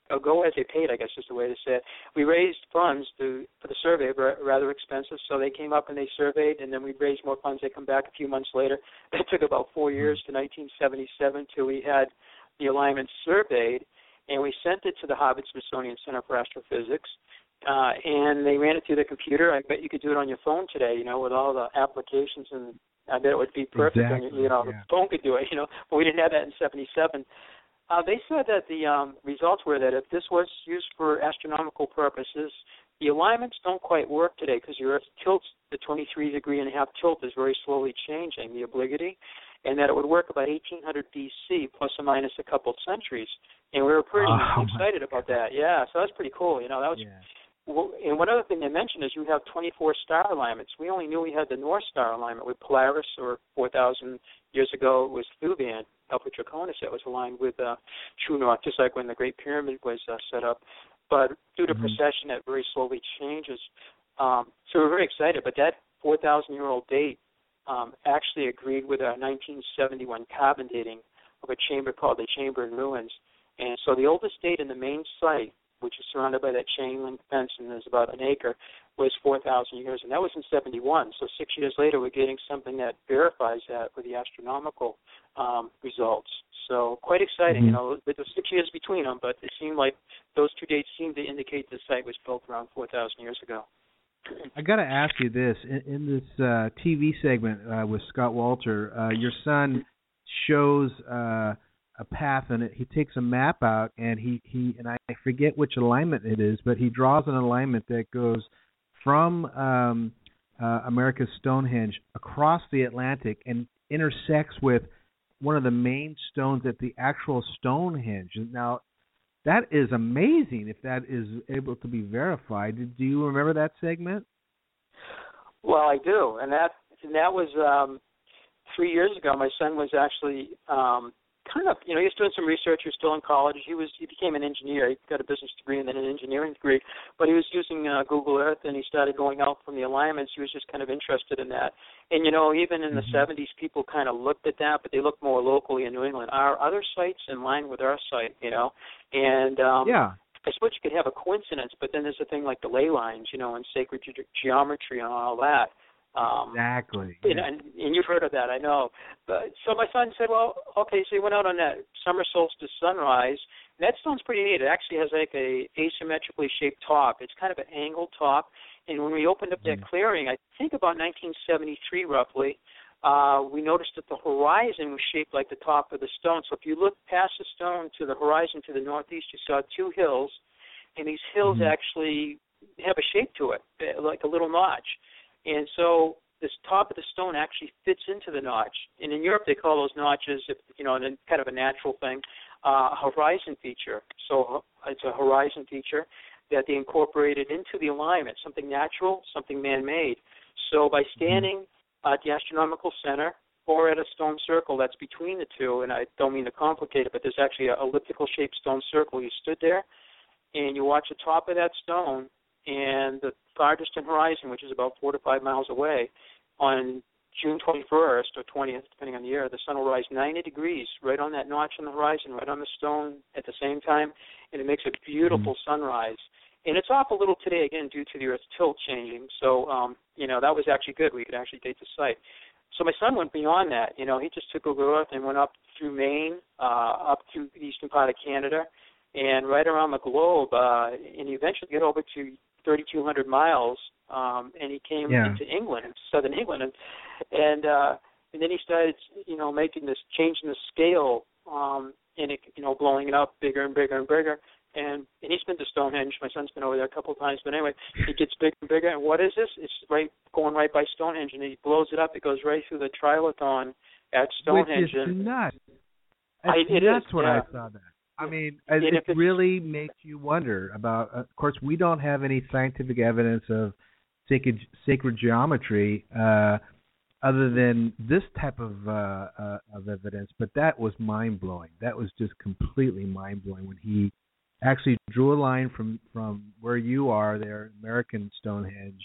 or go as they paid, I guess is the way to say it. We raised funds to for the survey, rather expensive, so they came up and they surveyed, and then we raised more funds. They come back a few months later. It took about four years to nineteen seventy-seven till we had the alignment surveyed, and we sent it to the Harvard-Smithsonian Center for Astrophysics, uh, and they ran it through the computer. I bet you could do it on your phone today, you know, with all the applications, and I bet it would be perfect. Exactly, and, you know, yeah. the phone could do it, you know, but we didn't have that in seventy-seven. Uh, they said that the um, results were that if this was used for astronomical purposes, the alignments don't quite work today because your Earth tilts, the twenty-three degree and a half tilt is very slowly changing, the obliquity, and that it would work about eighteen hundred B C plus or minus a couple centuries. And we were pretty oh, excited about that. Yeah, so that's pretty cool. You know, that was. Yeah. Well, and one other thing they mentioned is you have twenty-four star alignments. We only knew we had the North Star alignment with Polaris, or four thousand years ago it was Thuban, Alpha Draconis, that was aligned with uh, True North, just like when the Great Pyramid was uh, set up. But due to mm-hmm. precession, that very slowly changes. Um, so we're very excited. But that four thousand year old date um, actually agreed with our nineteen seventy-one carbon dating of a chamber called the Chamber in Ruins. And so the oldest date in the main site, which is surrounded by that chain link fence and there's about an acre, was four thousand years, and that was in seventy-one. So six years later, we're getting something that verifies that with the astronomical um, results. So quite exciting, mm-hmm. you know, with the six years between them, but it seemed like those two dates seemed to indicate the site was built around four thousand years ago. I got to ask you this. In, in this uh, T V segment uh, with Scott Walter, uh, your son shows uh, a path, and it, he takes a map out, and he, he and I forget which alignment it is, but he draws an alignment that goes from um, uh, America's Stonehenge across the Atlantic and intersects with one of the main stones at the actual Stonehenge. Now, that is amazing if that is able to be verified. Do you remember that segment? Well, I do, and that and that was um, three years ago. My son was actually um, kind of, you know, he was doing some research. He was still in college. He was he became an engineer. He got a business degree and then an engineering degree. But he was using uh, Google Earth, and he started going out from the alignments. He was just kind of interested in that. And, you know, even in the mm-hmm. seventies, people kind of looked at that, but they looked more locally in New England. Are other sites in line with our site, you know? And um, yeah. I suppose you could have a coincidence, but then there's a thing like the ley lines, you know, and sacred ge- geometry and all that. Um, exactly. And, and, and you've heard of that, I know. But, so my son said, well, okay, so he went out on that summer solstice sunrise. And that stone's pretty neat. It actually has like a asymmetrically shaped top. It's kind of an angled top. And when we opened up that mm. clearing, I think about nineteen seventy-three roughly, uh, we noticed that the horizon was shaped like the top of the stone. So if you look past the stone to the horizon to the northeast, you saw two hills. And these hills mm. actually have a shape to it, like a little notch. And so this top of the stone actually fits into the notch. And in Europe, they call those notches, you know, kind of a natural thing, uh, a horizon feature. So it's a horizon feature that they incorporated into the alignment, something natural, something man-made. So by standing at the astronomical center or at a stone circle that's between the two, and I don't mean to complicate it, but there's actually an elliptical-shaped stone circle. You stood there, and you watch the top of that stone, and the far distant horizon, which is about four to five miles away, on June twenty-first or twentieth, depending on the year, the sun will rise ninety degrees right on that notch on the horizon, right on the stone at the same time, and it makes a beautiful mm-hmm. sunrise. And it's off a little today, again, due to the Earth's tilt changing. So, um, you know, that was actually good. We could actually date the site. So my son went beyond that. You know, he just took Google Earth and went up through Maine, uh, up through the eastern part of Canada, and right around the globe, uh, and he eventually got over to thirty-two hundred miles, um, and he came yeah. into England, southern England, and and, uh, and then he started, you know, making this, changing the scale, um, and it, you know, blowing it up bigger and bigger and bigger, and and he's been to Stonehenge. My son's been over there a couple of times, but anyway, it gets bigger and bigger. And what is this? It's right going right by Stonehenge, and he blows it up. It goes right through the trilithon at Stonehenge. Which is and nuts. I, it that's is, what yeah. I saw that. I mean, it really makes you wonder about, of course, we don't have any scientific evidence of sacred, sacred geometry uh, other than this type of, uh, uh, of evidence, but that was mind-blowing. That was just completely mind-blowing when he actually drew a line from, from where you are there, American Stonehenge,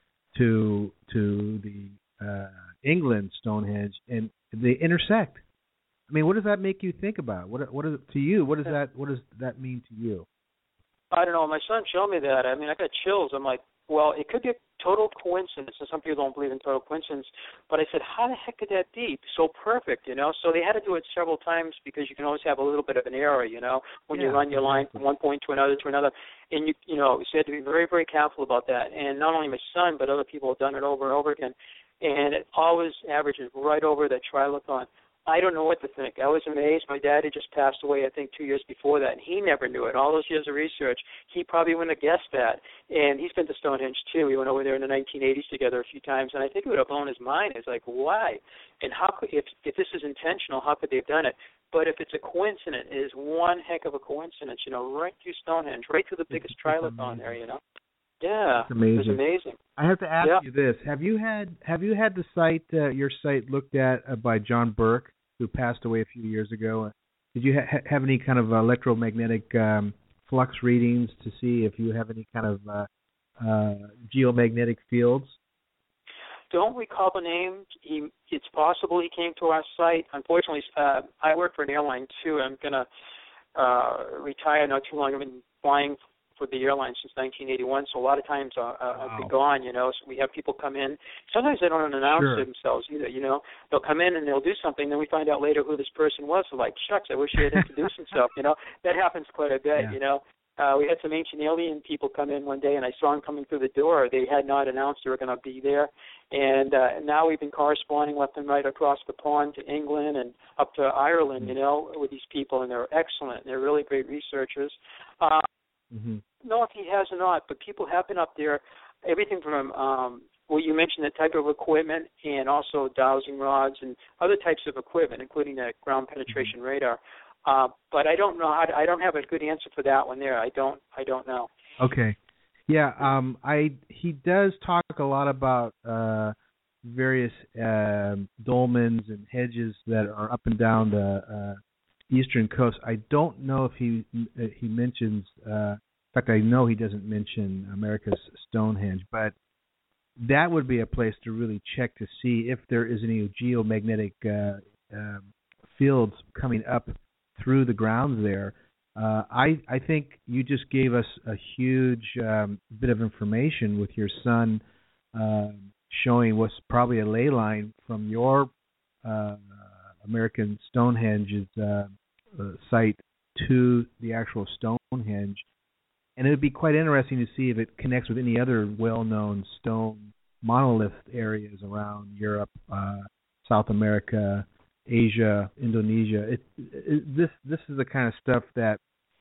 to to the uh, England Stonehenge, and they intersect. I mean, what does that make you think about? What what is to you? What does that what does that mean to you? I don't know. My son showed me that. I mean, I got chills. I'm like, well, it could be a total coincidence, and some people don't believe in total coincidence. But I said, how the heck could that be? So perfect, you know? So they had to do it several times because you can always have a little bit of an error, you know, when yeah, you run your line from one point to another to another. And, you you know, so you have to be very, very careful about that. And not only my son, but other people have done it over and over again. And it always averages right over that trilithon. I don't know what to think. I was amazed. My dad had just passed away, I think, two years before that, and he never knew it. All those years of research, he probably wouldn't have guessed that. And he's been to Stonehenge, too. We went over there in the nineteen eighties together a few times, and I think it would have blown his mind. It's like, why? And how could, if, if this is intentional, how could they have done it? But if it's a coincidence, it is one heck of a coincidence, you know, right through Stonehenge, right through the biggest trilithon there, you know. Yeah, it's amazing. It was amazing. I have to ask yeah. you this: Have you had have you had the site uh, your site looked at uh, by John Burke, who passed away a few years ago? Did you ha- have any kind of electromagnetic um, flux readings to see if you have any kind of uh, uh, geomagnetic fields? Don't recall the name. He, it's possible he came to our site. Unfortunately, uh, I work for an airline too. I'm gonna uh, retire not too long. I've been flying for the airline since nineteen eighty-one, so a lot of times uh, wow. I've been gone, you know, so we have people come in. Sometimes they don't announce sure. themselves either, you know. They'll come in and they'll do something, then we find out later who this person was. So like, shucks, I wish he had introduced himself, you know. That happens quite a bit, yeah. you know. Uh, we had some ancient alien people come in one day, and I saw them coming through the door. They had not announced they were going to be there. And uh, now we've been corresponding left and right across the pond to England and up to Ireland, you know, with these people, and they're excellent. They're really great researchers. Uh, mm-hmm. No, if he has or not, but people have been up there, everything from, um, well, you mentioned the type of equipment and also dowsing rods and other types of equipment, including that ground penetration mm-hmm. radar. Uh, but I don't know how to, I don't have a good answer for that one there. I don't I don't know. Okay. Yeah, um, I he does talk a lot about uh, various uh, dolmens and hedges that are up and down the uh, eastern coast. I don't know if he he mentions. Uh, In fact, I know he doesn't mention America's Stonehenge, but that would be a place to really check to see if there is any geomagnetic uh, uh, fields coming up through the grounds there. Uh, I I think you just gave us a huge um, bit of information with your son uh, showing what's probably a ley line from your uh, American Stonehenge's uh, uh, site to the actual Stonehenge. And it would be quite interesting to see if it connects with any other well-known stone monolith areas around Europe, uh, South America, Asia, Indonesia. It, it, this this is the kind of stuff that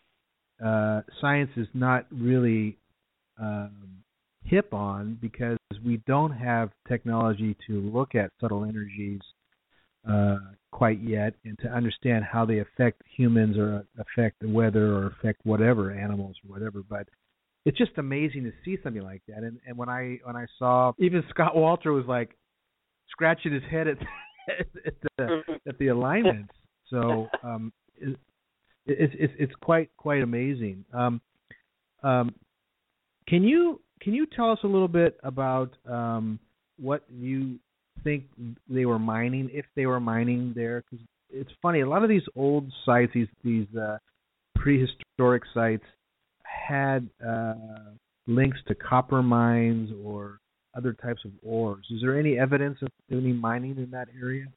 uh, science is not really um, hip on because we don't have technology to look at subtle energies uh, quite yet and to understand how they affect humans or affect the weather or affect whatever, animals or whatever. But it's just amazing to see something like that. And, and when I when I saw, even Scott Walter was like scratching his head at, at the at the alignments. So um, it, it's it's it's quite quite amazing. Um, um, can you can you tell us a little bit about um, what you think they were mining, if they were mining there? Because it's funny, a lot of these old sites, these these uh, prehistoric sites, had uh, links to copper mines or other types of ores. Is there any evidence of any mining in that area?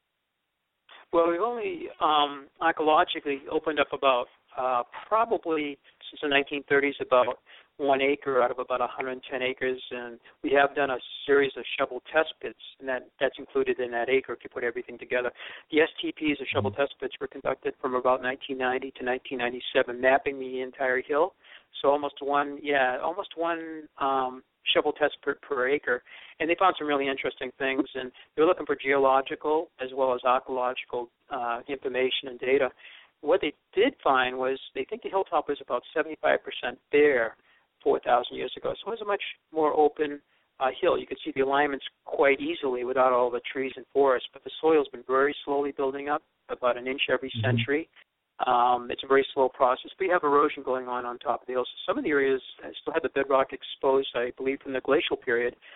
Well, we've only um, archaeologically opened up about uh, probably since the nineteen thirties about one acre out of about one hundred ten acres, and we have done a series of shovel test pits, and that, that's included in that acre if you put everything together. The S T Ps, or shovel test pits, were conducted from about nineteen ninety to nineteen ninety-seven, mapping the entire hill. So almost one, yeah, almost one um, shovel test per, per acre, and they found some really interesting things, and they were looking for geological as well as archaeological uh, information and data. What they did find was they think the hilltop was about seventy-five percent bare four thousand years ago. So it was a much more open uh, hill. You could see the alignments quite easily without all the trees and forests, but the soil's been very slowly building up, about an inch every mm-hmm. century. Um, it's a very slow process, but you have erosion going on on top of the hill. So some of the areas still have the bedrock exposed, I believe, from the glacial period.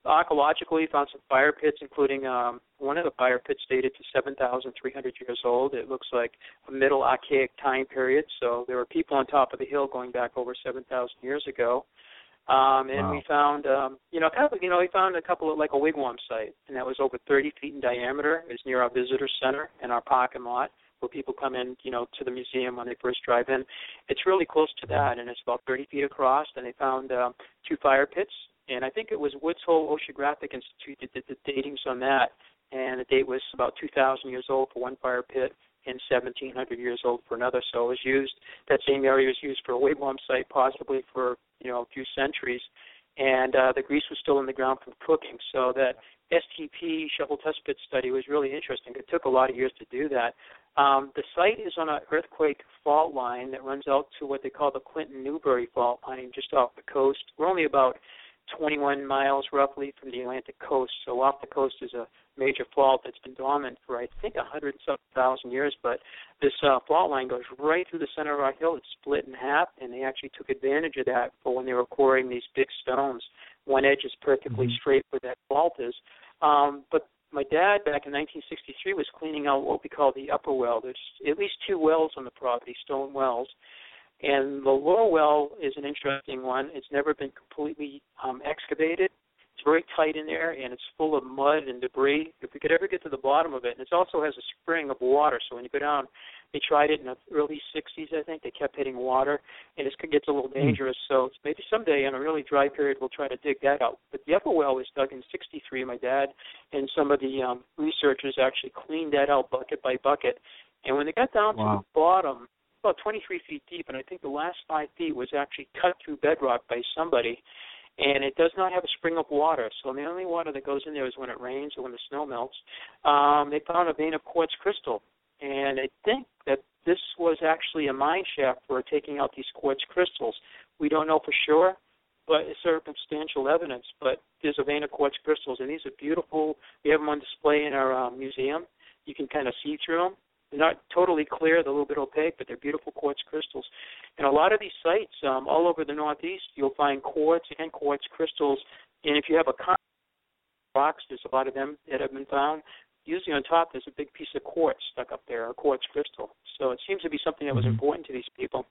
archaeologically, we found some fire pits, including um, one of the fire pits dated to seven thousand three hundred years old. It looks like a middle archaic time period, so there were people on top of the hill going back over seven thousand years ago. Um, and wow. we found, um, you know, kind of, you know, we found a couple of, like a wigwam site, and that was over thirty feet in diameter. It was near our visitor center and our parking lot, where people come in, you know, to the museum when they first drive in. It's really close to that, and it's about thirty feet across, and they found um, two fire pits, and I think it was Woods Hole Oceanographic Institute that did the datings on that, and the date was about two thousand years old for one fire pit and seventeen hundred years old for another. So it was used, that same area was used for a wigwam site possibly for, you know, a few centuries, and uh, the grease was still in the ground from cooking. So that S T P shovel test pit study was really interesting. It took a lot of years to do that. Um, the site is on an earthquake fault line that runs out to what they call the Clinton-Newbury fault line just off the coast. We're only about twenty-one miles roughly from the Atlantic coast, so off the coast is a major fault that's been dormant for I think a hundred some thousand years, but this uh, fault line goes right through the center of our hill. It's split in half, and they actually took advantage of that for when they were quarrying these big stones. One edge is perfectly mm-hmm. straight where that fault is. Um, but my dad, back in nineteen sixty-three, was cleaning out what we call the upper well. There's at least two wells on the property, stone wells. And the lower well is an interesting one. It's never been completely um, excavated. It's very tight in there, and it's full of mud and debris. If we could ever get to the bottom of it, and it also has a spring of water. So when you go down, they tried it in the early sixties, I think. They kept hitting water, and it gets a little dangerous. So maybe someday in a really dry period we'll try to dig that out. But the upper well was dug in sixty-three. My dad and some of the um, researchers actually cleaned that out bucket by bucket. And when they got down wow. to the bottom, about twenty-three feet deep, and I think the last five feet was actually cut through bedrock by somebody. And it does not have a spring of water, so the only water that goes in there is when it rains or when the snow melts. Um, they found a vein of quartz crystal, and I think that this was actually a mine shaft for taking out these quartz crystals. We don't know for sure, but it's circumstantial evidence. But there's a vein of quartz crystals, and these are beautiful. We have them on display in our um, museum. You can kind of see through them. They're not totally clear, they're a little bit opaque, but they're beautiful quartz crystals. And a lot of these sites, um, all over the Northeast, you'll find quartz and quartz crystals. And if you have a con- rocks, there's a lot of them that have been found. Usually on top, there's a big piece of quartz stuck up there, a quartz crystal. So it seems to be something that was mm-hmm. important to these people.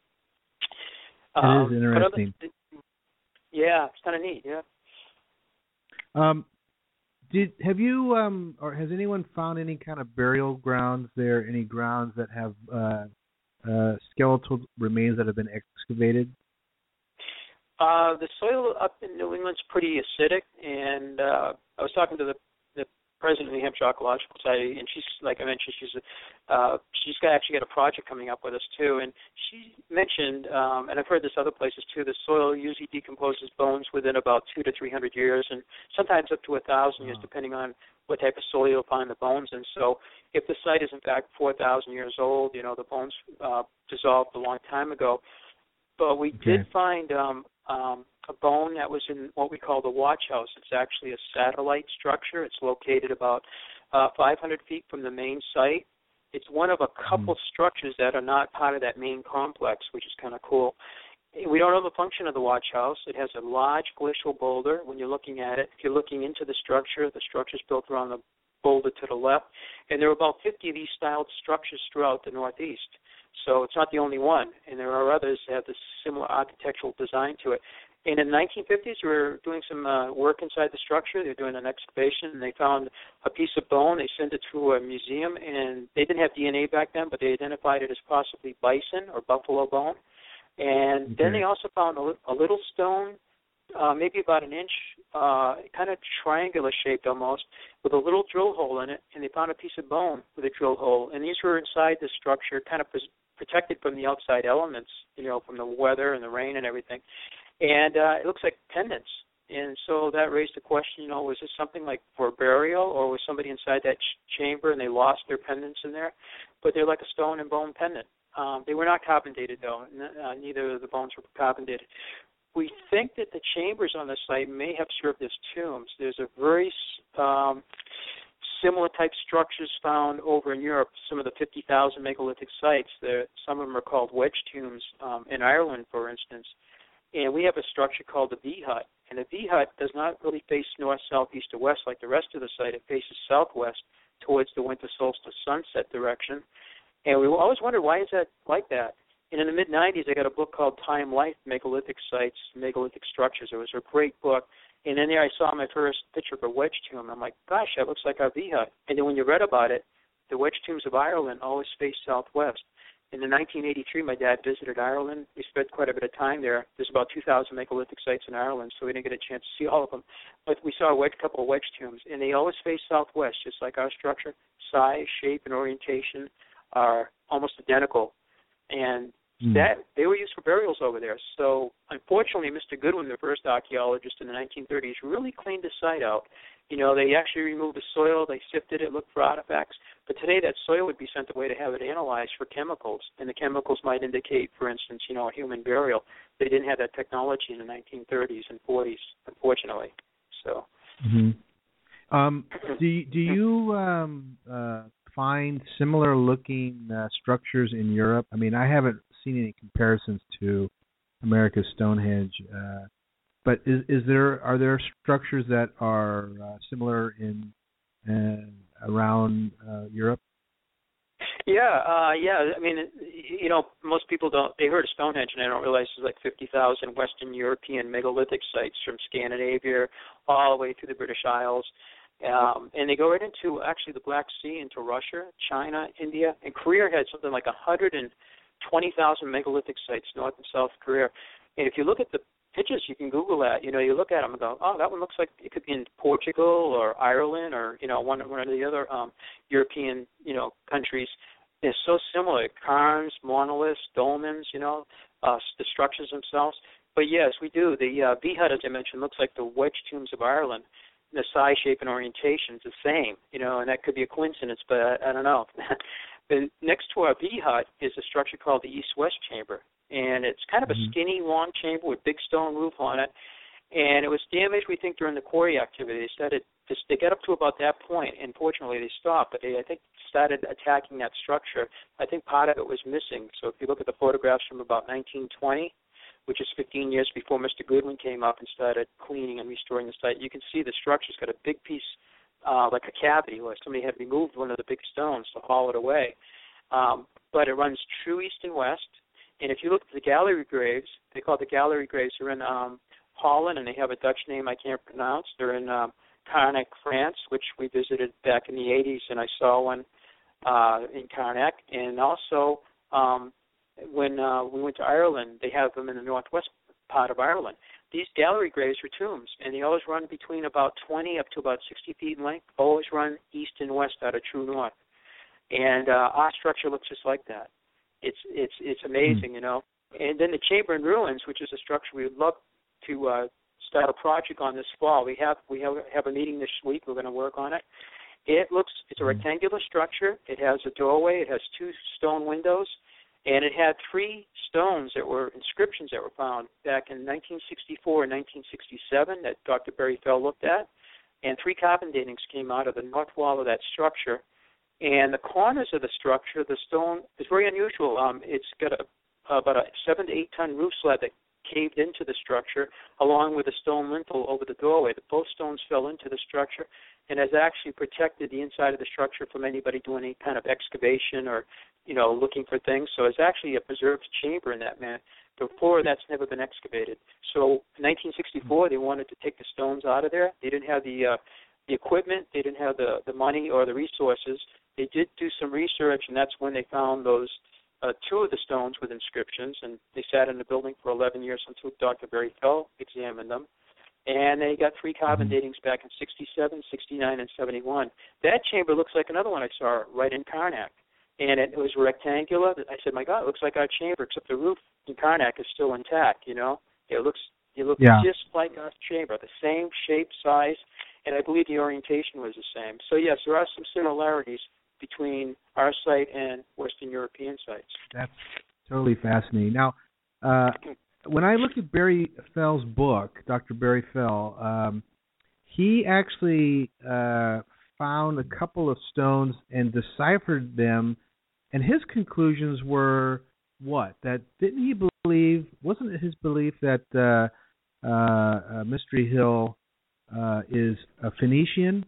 It um, is interesting. Other, yeah, it's kind of neat, yeah. Um, Did have you um or has anyone found any kind of burial grounds there? Any grounds that have uh, uh, skeletal remains that have been excavated? Uh, the soil up in New England's pretty acidic, and uh, I was talking to the, the president of the New Hampshire Archaeological Society, and she's, like I mentioned, she's uh, she's got, actually got a project coming up with us too, and she mentioned, um, and I've heard this other places too, the soil usually decomposes bones within about two to three hundred years, and sometimes up to a thousand years, depending on what type of soil you'll find the bones in. So if the site is in fact four thousand years old, you know, the bones uh, dissolved a long time ago. But we okay. did find um, um, a bone that was in what we call the Watch House. It's actually a satellite structure. It's located about uh, five hundred feet from the main site. It's one of a couple mm. structures that are not part of that main complex, which is kind of cool. We don't know the function of the Watch House. It has a large glacial boulder. When you're looking at it, if you're looking into the structure, the structure is built around the boulder to the left, and there are about fifty of these styled structures throughout the Northeast. So it's not the only one, and there are others that have this similar architectural design to it. And in the nineteen fifties, we were doing some uh, work inside the structure. They were doing an excavation, and they found a piece of bone. They sent it to a museum, and they didn't have D N A back then, but they identified it as possibly bison or buffalo bone. And okay. then they also found a, a little stone, uh, maybe about an inch, uh, kind of triangular shaped almost, with a little drill hole in it, and they found a piece of bone with a drill hole. And these were inside the structure, kind of pres- protected from the outside elements, you know, from the weather and the rain and everything. And uh, it looks like pendants. And so that raised the question, you know, was this something like for burial, or was somebody inside that ch- chamber and they lost their pendants in there? But they're like a stone and bone pendant. Um, they were not carbon dated, though. N- uh, neither of the bones were carbon dated. We think that the chambers on the site may have served as tombs. There's a very um, similar type structures found over in Europe, some of the fifty thousand megalithic sites. There, some of them are called wedge tombs um, in Ireland, for instance. And we have a structure called the V-hut. And the V-hut does not really face north, south, east, or west like the rest of the site. It faces southwest towards the winter solstice sunset direction. And we always wondered, why is that like that? And in the mid nineties, I got a book called Time Life, Megalithic Sites, Megalithic Structures. It was a great book. And in there I saw my first picture of a wedge tomb. I'm like, gosh, that looks like our V-hut. And then when you read about it, the wedge tombs of Ireland always face southwest. In nineteen eighty-three, my dad visited Ireland. We spent quite a bit of time there. There's about two thousand megalithic sites in Ireland, so we didn't get a chance to see all of them. But we saw a wedge, couple of wedge tombs, and they always face southwest, just like our structure. Size, shape, and orientation are almost identical. And mm. that they were used for burials over there. So, unfortunately, Mister Goodwin, the first archaeologist in the nineteen thirties, really cleaned the site out. You know, they actually removed the soil, they sifted it, looked for artifacts. But today that soil would be sent away to have it analyzed for chemicals. And the chemicals might indicate, for instance, you know, a human burial. They didn't have that technology in the nineteen thirties and forties, unfortunately. So. Mm-hmm. Um, do, do you um, uh, find similar looking uh, structures in Europe? I mean, I haven't seen any comparisons to America's Stonehenge. Uh, But is, is there are there structures that are uh, similar in uh, around uh, Europe? Yeah, uh, yeah. I mean, you know, most people don't. They heard of Stonehenge and they don't realize there's like fifty thousand Western European megalithic sites from Scandinavia all the way through the British Isles, um, and they go right into actually the Black Sea, into Russia, China, India, and Korea had something like one hundred twenty thousand megalithic sites north and south Korea. And if you look at the pictures, you can Google that. You know, you look at them and go, oh, that one looks like it could be in Portugal or Ireland or, you know, one, one of the other um, European, you know, countries. They're so similar. Cairns, monoliths, dolmens, you know, uh, the structures themselves. But, yes, we do. The uh, V-hut, as I mentioned, looks like the wedge tombs of Ireland. The size, shape, and orientation is the same, you know, and that could be a coincidence, but I, I don't know. But next to our V-hut is a structure called the east-west chamber. And it's kind of a skinny, long chamber with big stone roof on it. And it was damaged, we think, during the quarry activity. They started, to, they got up to about that point, and fortunately they stopped. But they, I think, started attacking that structure. I think part of it was missing. So if you look at the photographs from about nineteen twenty, which is fifteen years before Mister Goodwin came up and started cleaning and restoring the site, you can see the structure's got a big piece, uh, like a cavity, where somebody had removed one of the big stones to haul it away. Um, but it runs true east and west. And if you look at the gallery graves, they call it the gallery graves. They're in um, Holland, and they have a Dutch name I can't pronounce. They're in um, Carnac, France, which we visited back in the eighties, and I saw one uh, in Carnac. And also, um, when uh, we went to Ireland, they have them in the northwest part of Ireland. These gallery graves are tombs, and they always run between about twenty up to about sixty feet in length, always run east and west out of true north. And uh, our structure looks just like that. It's it's it's amazing, mm. you know. And then the chamber in ruins, which is a structure we would love to uh, start a project on this fall. We have we have have a meeting this week. We're going to work on it. It looks it's a rectangular structure. It has a doorway. It has two stone windows, and it had three stones that were inscriptions that were found back in nineteen sixty-four and nineteen sixty-seven that Doctor Barry Fell looked at, and three carbon datings came out of the north wall of that structure. And the corners of the structure, the stone is very unusual. Um, it's got a, about a seven to eight ton roof slab that caved into the structure, along with a stone lintel over the doorway. Both stones fell into the structure, and has actually protected the inside of the structure from anybody doing any kind of excavation or, you know, looking for things. So it's actually a preserved chamber in that man. The floor of that's never been excavated. So in nineteen sixty-four, they wanted to take the stones out of there. They didn't have the uh, the equipment. They didn't have the, the money or the resources. They did do some research, and that's when they found those uh, two of the stones with inscriptions, and they sat in the building for eleven years until Doctor Barry Fell examined them. And they got three carbon datings back in sixty-seven, sixty-nine, and seventy-one. That chamber looks like another one I saw right in Carnac, and it was rectangular. I said, my God, it looks like our chamber, except the roof in Carnac is still intact, you know. It looks it looks yeah. just like our chamber, the same shape, size, and I believe the orientation was the same. So, yes, there are some similarities between our site and Western European sites. That's totally fascinating. Now, uh, when I looked at Barry Fell's book, Doctor Barry Fell, um, he actually uh, found a couple of stones and deciphered them, and his conclusions were what? That didn't he believe? Wasn't it his belief that uh, uh, uh, Mystery Hill uh, is a Phoenician?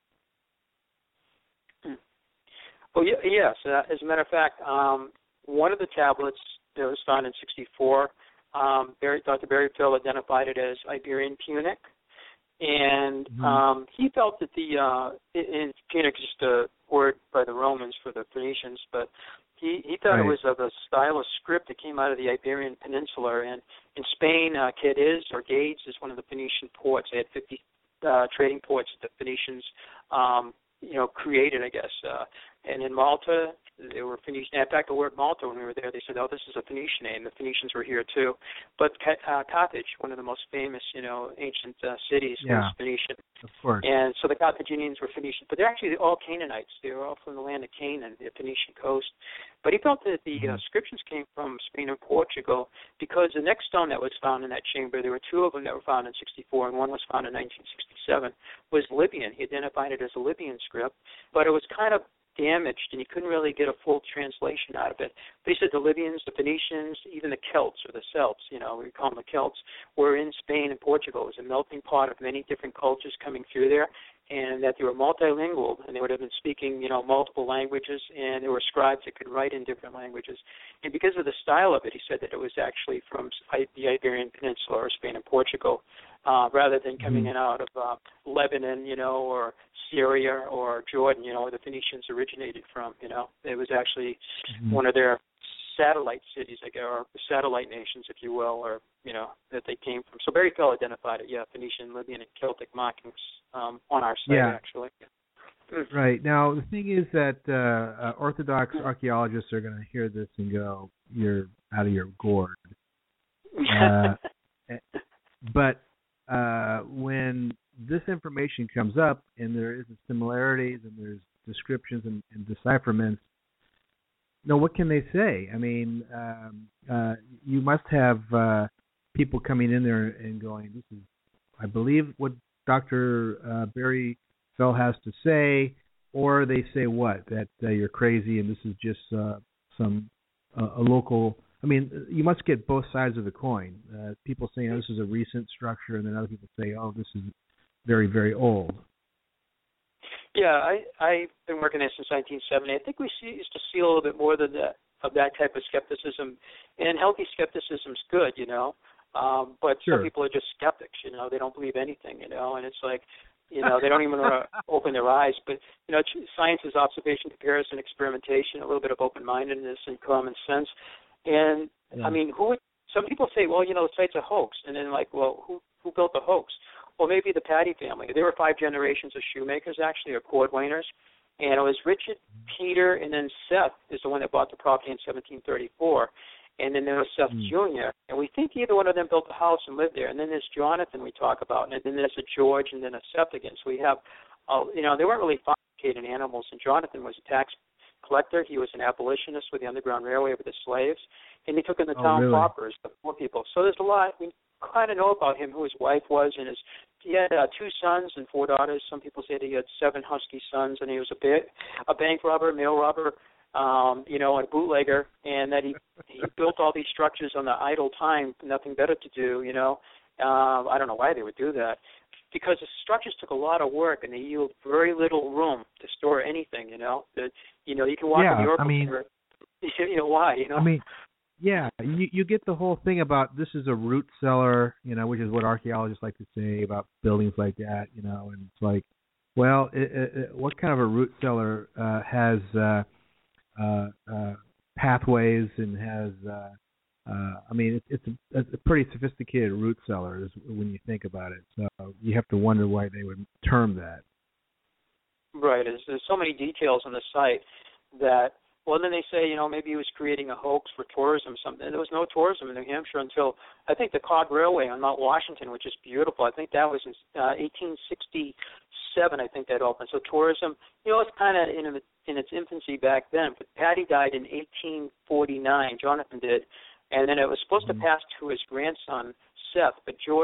Oh, yeah, yes. Uh, as a matter of fact, um, one of the tablets that was found in sixty-four, um, Barry, Doctor Barry Phil identified it as Iberian Punic. And mm-hmm. um, he felt that the, uh, in Punic is just a word by the Romans for the Phoenicians, but he, he thought right. it was of a style of script that came out of the Iberian Peninsula. And in Spain, uh, Cadiz or Gades is one of the Phoenician ports. They had fifty uh, trading ports that the Phoenicians, um, you know, created, I guess. Uh, and in Malta, they were Phoenician. In fact, the word Malta, when we were there, they said, oh, this is a Phoenician name. The Phoenicians were here, too. But uh, Carthage, one of the most famous, you know, ancient uh, cities, yeah, was Phoenician. Of course. And so the Carthaginians were Phoenician. But they're actually all Canaanites. They were all from the land of Canaan, the Phoenician coast. But he felt that the mm-hmm. uh, inscriptions came from Spain and Portugal because the next stone that was found in that chamber, there were two of them that were found in sixty-four, and one was found in nineteen sixty-seven, was Libyan. He identified it as a Libyan script, but it was kind of damaged, and he couldn't really get a full translation out of it. But he said the Libyans, the Phoenicians, even the Celts, or the Celts, you know, we call them the Celts, were in Spain and Portugal. It was a melting pot of many different cultures coming through there, and that they were multilingual, and they would have been speaking, you know, multiple languages, and there were scribes that could write in different languages. And because of the style of it, he said that it was actually from the Iberian Peninsula or Spain and Portugal, uh, rather than coming in out of uh, Lebanon, you know, or Syria or Jordan, you know, where the Phoenicians originated from, you know. It was actually mm-hmm. one of their satellite cities, like, or satellite nations, if you will, or, you know, that they came from. So Barry Phil identified it, yeah, Phoenician, Libyan, and Celtic markings um, on our site, yeah. actually. Right. Now, the thing is that uh, uh, Orthodox archaeologists are going to hear this and go, you're out of your gourd. Uh, but uh, when this information comes up and there is similarities and there's descriptions and, and decipherments, no, what can they say? I mean, um, uh, you must have uh, people coming in there and going, this is, I believe what Doctor Uh, Barry Fell has to say, or they say what? That uh, you're crazy and this is just uh, some uh, a local, I mean, you must get both sides of the coin. Uh, people saying, oh, this is a recent structure, and then other people say, oh, this is very, very old. Yeah, I, I've been working there since nineteen seventy. I think we see, used to see a little bit more than that, of that type of skepticism. And healthy skepticism is good, you know. Um, but sure. some people are just skeptics, you know. They don't believe anything, you know. And it's like, you know, they don't even want to open their eyes. But, you know, science is observation, comparison, experimentation, a little bit of open-mindedness and common sense. And, yeah. I mean, who would, some people say, well, you know, the site's a hoax. And then, like, well, who who built the hoax? Well, maybe the Patty family. There were five generations of shoemakers, actually, or cordwainers. And it was Richard, Peter, and then Seth is the one that bought the property in seventeen thirty-four. And then there was Seth mm. Junior And we think either one of them built a house and lived there. And then there's Jonathan we talk about. And then there's a George and then a Seth again. So we have, uh, you know, they weren't really domesticated animals. And Jonathan was a tax collector. He was an abolitionist with the Underground Railway with the slaves. And he took in the oh, town really? paupers, the poor people. So there's a lot. We kind of know about him, who his wife was, and his he had uh, two sons and four daughters. Some people say that he had seven husky sons, and he was a bit a bank robber, mail robber, um, you know, and a bootlegger, and that he he built all these structures on the idle time, nothing better to do, you know. Um, I don't know why they would do that, because the structures took a lot of work, and they yield very little room to store anything, you know. That you know, you can walk yeah, in New York. I mean, over, you know why, you know. I mean. Yeah, you you get the whole thing about this is a root cellar, you know, which is what archaeologists like to say about buildings like that, you know, and it's like, well, it, it, what kind of a root cellar uh, has uh, uh, uh, pathways and has, uh, uh, I mean, it's, it's, a, it's a pretty sophisticated root cellar is when you think about it. So you have to wonder why they would term that. Right. There's, there's so many details on the site that. Well, then they say, you know, maybe he was creating a hoax for tourism or something. There was no tourism in New Hampshire until, I think, the Cog Railway on Mount Washington, which is beautiful. I think that was in uh, eighteen sixty-seven, I think that opened. So tourism, you know, it's kind of in, in its infancy back then. But Patty died in eighteen forty-nine, Jonathan did, and then it was supposed mm-hmm. to pass to his grandson, Seth, but George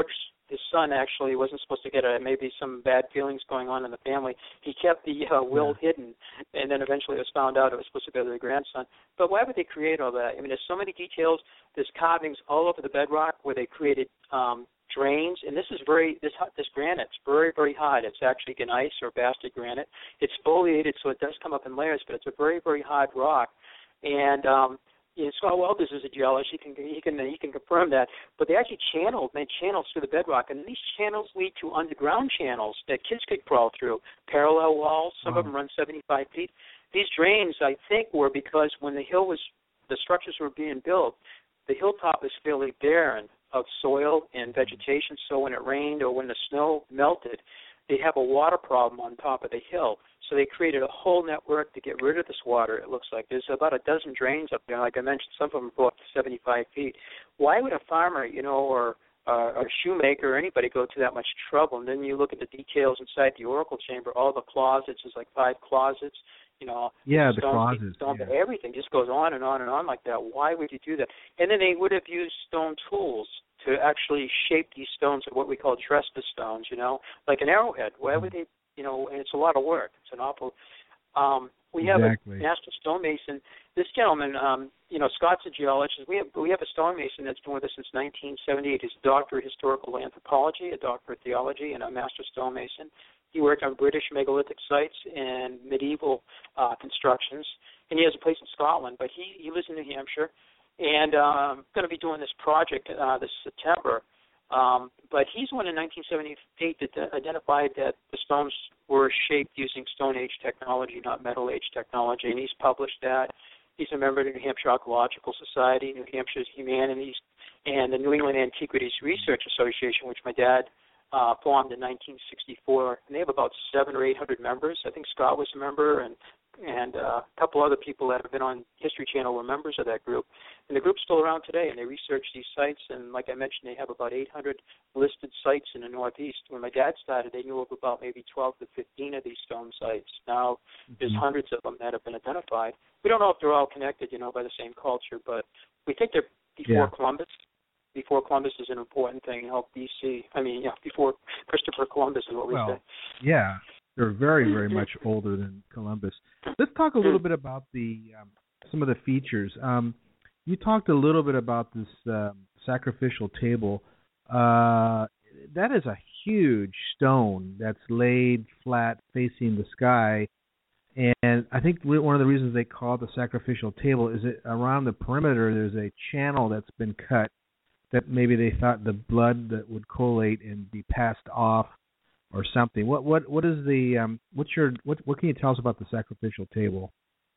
his son actually wasn't supposed to get a, maybe some bad feelings going on in the family. He kept the uh, will yeah. hidden, and then eventually it was found out it was supposed to go to the grandson. But why would they create all that? I mean, there's so many details. There's carvings all over the bedrock where they created um, drains, and this is very this this granite's very very hard. It's actually gneiss or bastard granite. It's foliated, so it does come up in layers, but it's a very very hard rock. And um, you know, Scott Walters is a geologist. He can he can he can confirm that. But they actually channeled made channels through the bedrock, and these channels lead to underground channels that kids could crawl through. Parallel walls. Some wow. of them run seventy-five feet. These drains, I think, were because when the hill was the structures were being built, the hilltop was fairly barren of soil and vegetation, so when it rained or when the snow melted, they'd have a water problem on top of the hill. So they created a whole network to get rid of this water, it looks like. There's about a dozen drains up there. Like I mentioned, some of them go up to seventy-five feet. Why would a farmer, you know, or uh, a shoemaker or anybody go to that much trouble? And then you look at the details inside the oracle chamber, all the closets, there's like five closets. You know, yeah, the stone, closets. Stone, yeah. Everything just goes on and on and on like that. Why would you do that? And then they would have used stone tools to actually shape these stones of what we call trespass stones, you know, like an arrowhead. Why would they, you know, and it's a lot of work. It's an awful. Um, we have exactly. a master stonemason. This gentleman, um, you know, Scott's a geologist. We have we have a stonemason that's been with us since nineteen seventy-eight. He's a doctor of historical anthropology, a doctor of theology, and a master stonemason. He worked on British megalithic sites and medieval uh, constructions, and he has a place in Scotland, but he, he lives in New Hampshire, and um, going to be doing this project uh, this September. Um, but he's the one in nineteen seventy-eight that identified that the stones were shaped using Stone Age technology, not Metal Age technology, and he's published that. He's a member of the New Hampshire Archaeological Society, New Hampshire's Humanities, and the New England Antiquities Research Association, which my dad uh, formed in nineteen sixty-four. And they have about seven or eight hundred members. I think Scott was a member, and and uh, a couple other people that have been on History Channel were members of that group. And the group's still around today, and they research these sites. And like I mentioned, they have about eight hundred listed sites in the Northeast. When my dad started, they knew of about maybe twelve to fifteen of these stone sites. Now mm-hmm. there's hundreds of them that have been identified. We don't know if they're all connected, you know, by the same culture, but we think they're before yeah. Columbus. Before Columbus is an important thing. Help B C. I mean, yeah, before Christopher Columbus is what we well, say. Yeah, they're very, very much older than Columbus. Let's talk a little bit about the um, some of the features. Um, you talked a little bit about this um, sacrificial table. Uh, that is a huge stone that's laid flat facing the sky. And I think one of the reasons they call it the sacrificial table is that around the perimeter there's a channel that's been cut that maybe they thought the blood that would collate and be passed off or something. What what what is the um, what's your what what can you tell us about the sacrificial table?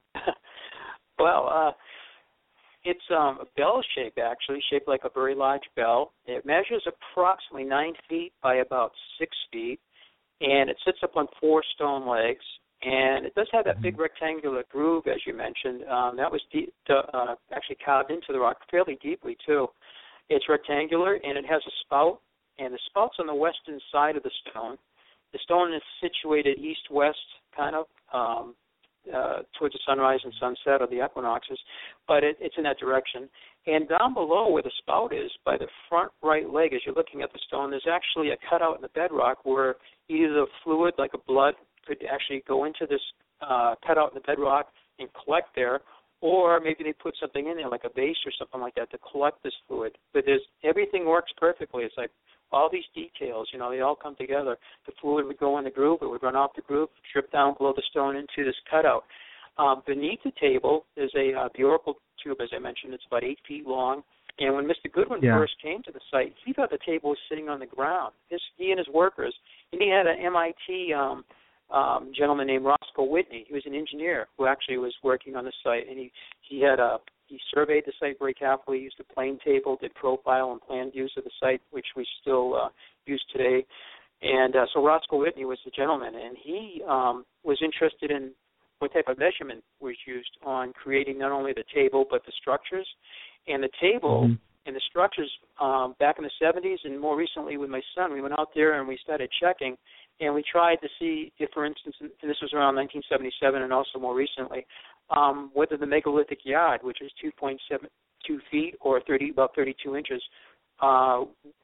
Well, uh, it's um, a bell shape actually, shaped like a very large bell. It measures approximately nine feet by about six feet, and it sits up on four stone legs. And it does have that big rectangular groove, as you mentioned. Um, that was deep, uh, actually carved into the rock fairly deeply, too. It's rectangular, and it has a spout, and the spout's on the western side of the stone. The stone is situated east-west, kind of, um, uh, towards the sunrise and sunset or the equinoxes, but it, it's in that direction. And down below where the spout is, by the front right leg, as you're looking at the stone, there's actually a cutout in the bedrock where either the fluid, like a blood, could actually go into this uh, cutout in the bedrock and collect there, or maybe they put something in there like a base or something like that to collect this fluid. But there's everything works perfectly. It's like all these details, you know, they all come together. The fluid would go in the groove, it would run off the groove, drip down below the stone into this cutout. Um, beneath the table is a uh, the oracle tube, as I mentioned. It's about eight feet long. And when Mister Goodwin yeah. first came to the site, he thought the table was sitting on the ground. His, he and his workers, and he had an M I T um, Um, gentleman named Roscoe Whitney. He was an engineer who actually was working on the site, and he he had a he surveyed the site very carefully. Used a plane table, did profile and plan views of the site, which we still uh, use today. And uh, so Roscoe Whitney was the gentleman, and he um, was interested in what type of measurement was used on creating not only the table but the structures. And the table mm-hmm. and the structures um, back in the seventies, and more recently with my son, we went out there and we started checking. And we tried to see if, for instance, and this was around nineteen seventy-seven and also more recently, um, whether the megalithic yard, which is two point seven two feet or thirty, about thirty-two inches, uh,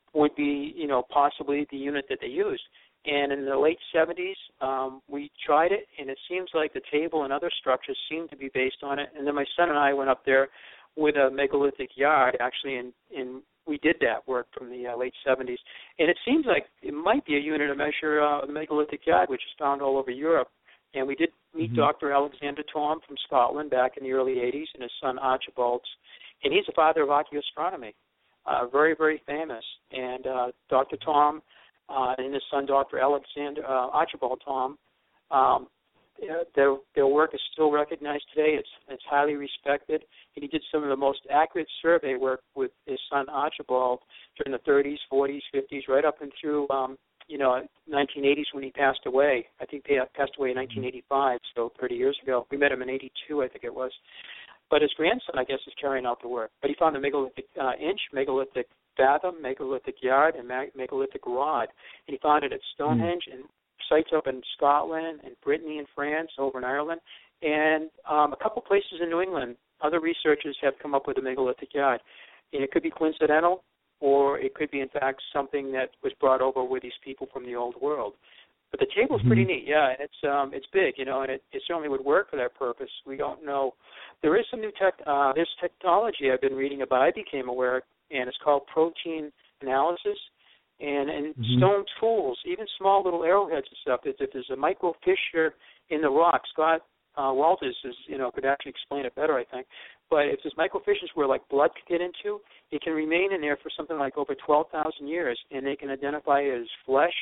would be, you know, possibly the unit that they used. And in the late seventies, um, we tried it, and it seems like the table and other structures seem to be based on it. And then my son and I went up there with a megalithic yard, actually, and, and we did that work from the uh, late seventies. And it seems like it might be a unit to measure uh, the megalithic yard, which is found all over Europe. And we did meet mm-hmm. Doctor Alexander Thom from Scotland back in the early eighties, and his son Archibald. And he's the father of archaeoastronomy, uh, very, very famous. And uh, Doctor Thom uh, and his son Doctor Alexander uh, Archibald Thom, um, their their work is still recognized today. It's it's highly respected. And he did some of the most accurate survey work with his son Archibald during the thirties, forties, fifties, right up and through um, you know nineteen eighties when he passed away. I think he passed away in nineteen eighty-five, so thirty years ago. We met him in eighty-two, I think it was. But his grandson, I guess, is carrying out the work. But he found a megalithic uh, inch, megalithic fathom, megalithic yard, and mag- megalithic rod. And he found it at Stonehenge mm. and sites up in Scotland and Brittany and France, over in Ireland, and um, a couple places in New England. Other researchers have come up with a megalithic yard. And it could be coincidental, or it could be, in fact, something that was brought over with these people from the old world. But the table's mm-hmm. pretty neat, yeah. It's um, it's big, you know, and it, it certainly would work for that purpose. We don't know. There is some new tech. Uh, there's technology I've been reading about. I became aware, and it's called protein analysis. And, and mm-hmm. stone tools, even small little arrowheads and stuff. If, if there's a micro fissure in the rock, Scott uh, Walters is, you know, could actually explain it better, I think. But if there's micro fissures where like blood could get into, it can remain in there for something like over twelve thousand years, and they can identify it as flesh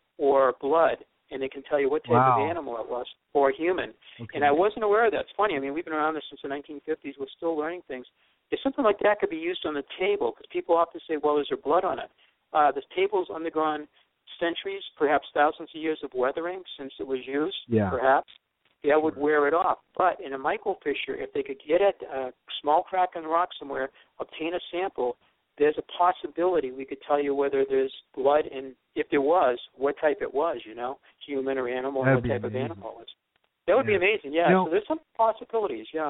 or blood, and they can tell you what type wow. of animal it was, or a human. Okay. And I wasn't aware of that. It's funny. I mean, we've been around this since the nineteen fifties. We're still learning things. If something like that could be used on the table, because people often say, well, is there blood on it? Uh, the table's undergone centuries, perhaps thousands of years of weathering since it was used, yeah. perhaps. That would wear it off. But in a microfissure, if they could get at a small crack in the rock somewhere, obtain a sample, there's a possibility we could tell you whether there's blood, and if there was, what type it was, you know, human or animal, That'd what type amazing. of animal it was. That would yeah. be amazing, yeah. You know, so there's some possibilities, yeah.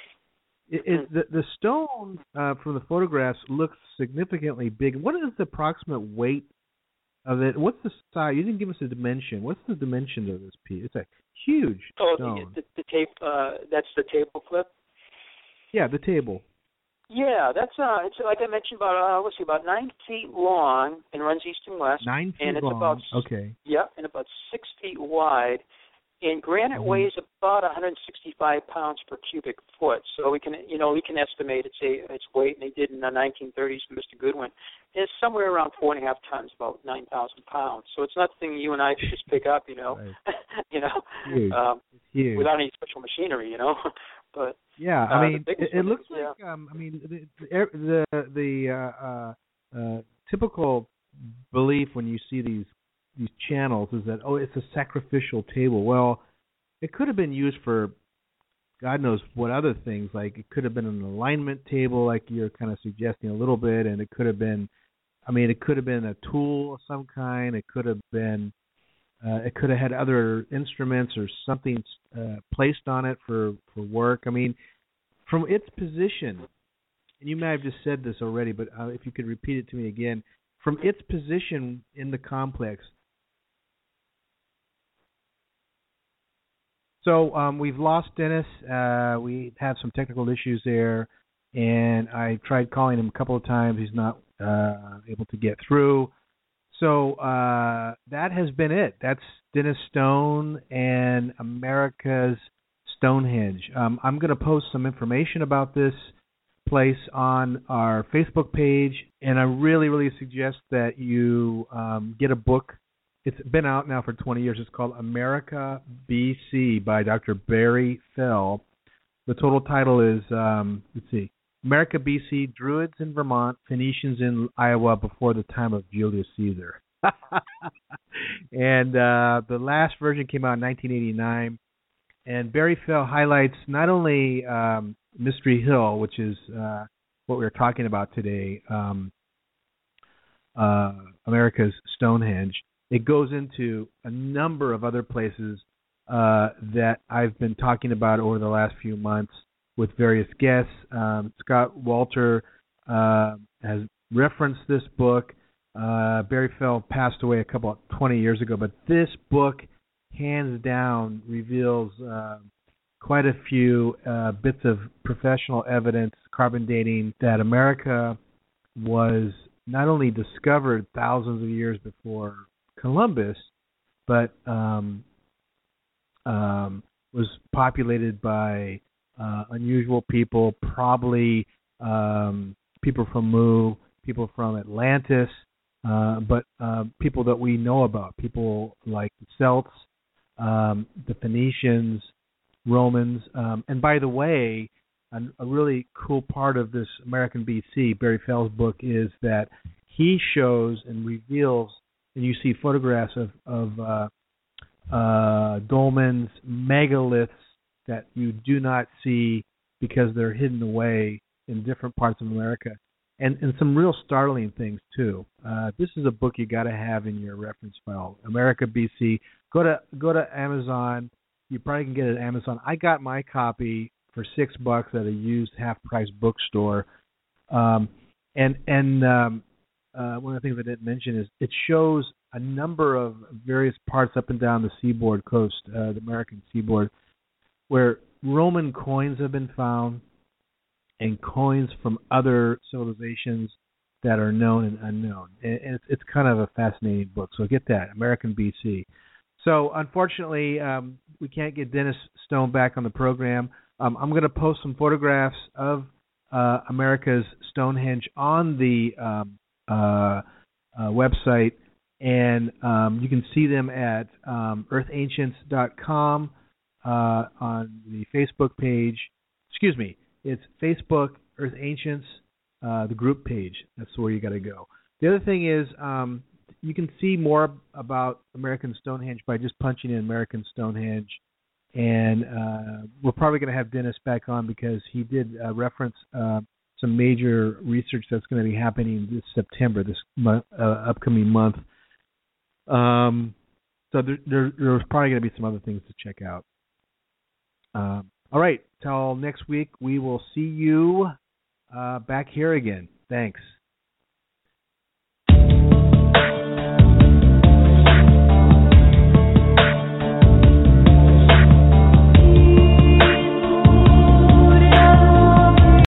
It, it, the, the stone uh, from the photographs looks significantly big. What is the approximate weight of it? What's the size? You didn't give us a dimension. What's the dimension of this piece? It's a huge oh, stone. The, the tape. Uh, that's the table clip. Yeah, the table. Yeah, that's uh, it's like I mentioned about uh, let's see, about nine feet long and runs east and west. Nine feet and it's long. About, okay. Yeah, and about six feet wide. And granite mm-hmm. weighs about one hundred sixty-five pounds per cubic foot. So we can, you know, we can estimate its its weight, and they did in the nineteen thirties for Mister Goodwin. And it's somewhere around four and a half tons, about nine thousand pounds. So it's nothing you and I could just pick up, you know, right. you know, huge. Um, huge. without any special machinery, you know. But yeah, uh, I mean, it, it looks is, like, yeah. um, I mean, the the the, the uh, uh, uh, typical belief when you see these these channels is that, oh, it's a sacrificial table. Well, it could have been used for God knows what other things. Like it could have been an alignment table, like you're kind of suggesting a little bit, and it could have been, I mean, it could have been a tool of some kind. It could have been, uh, it could have had other instruments or something uh, placed on it for, for work. I mean, from its position, and you may have just said this already, but uh, if you could repeat it to me again, from its position in the complex. So um, we've lost Dennis. Uh, we have some technical issues there, and I tried calling him a couple of times. He's not uh, able to get through. So uh, that has been it. That's Dennis Stone and America's Stonehenge. Um, I'm going to post some information about this place on our Facebook page, and I really, really suggest that you um, get a book. It's been out now for twenty years. It's called America B C by Doctor Barry Fell. The total title is, um, let's see, America B C, Druids in Vermont, Phoenicians in Iowa before the time of Julius Caesar. And uh, the last version came out in nineteen eighty-nine. And Barry Fell highlights not only um, Mystery Hill, which is uh, what we were talking about today, um, uh, America's Stonehenge. It goes into a number of other places uh, that I've been talking about over the last few months with various guests. Um, Scott Walter uh, has referenced this book. Uh, Barry Fell passed away a couple twenty years ago, but this book, hands down, reveals uh, quite a few uh, bits of professional evidence, carbon dating, that America was not only discovered thousands of years before Columbus, but um, um, was populated by uh, unusual people, probably um, people from Mu, people from Atlantis, uh, but uh, people that we know about, people like the Celts, um, the Phoenicians, Romans. Um, and by the way, a, a really cool part of this American B C, Barry Fell's book, is that he shows and reveals, and you see photographs of, of uh, uh, dolmens, megaliths that you do not see because they're hidden away in different parts of America, and, and some real startling things too. Uh, this is a book you got to have in your reference file, America B C. Go to go to Amazon. You probably can get it at Amazon. I got my copy for six bucks at a used half-price bookstore, um, and and um, uh, one of the things I didn't mention is it shows a number of various parts up and down the seaboard coast, uh, the American seaboard, where Roman coins have been found and coins from other civilizations that are known and unknown. And it's, it's kind of a fascinating book. So get that, American B C. So unfortunately, um, we can't get Dennis Stone back on the program. Um, I'm going to post some photographs of uh, America's Stonehenge on the um, uh, uh, website, and um, you can see them at um, earth ancients dot com uh, on the Facebook page. Excuse me, it's Facebook Earth Ancients, uh, the group page. That's where you got to go. The other thing is um, you can see more about American Stonehenge by just punching in American Stonehenge. And uh, we're probably going to have Dennis back on because he did uh, reference uh, some major research that's going to be happening this September, this month, uh, upcoming month. Um, so there, there, there's probably going to be some other things to check out. Um, all right. Till next week, we will see you uh, back here again. Thanks.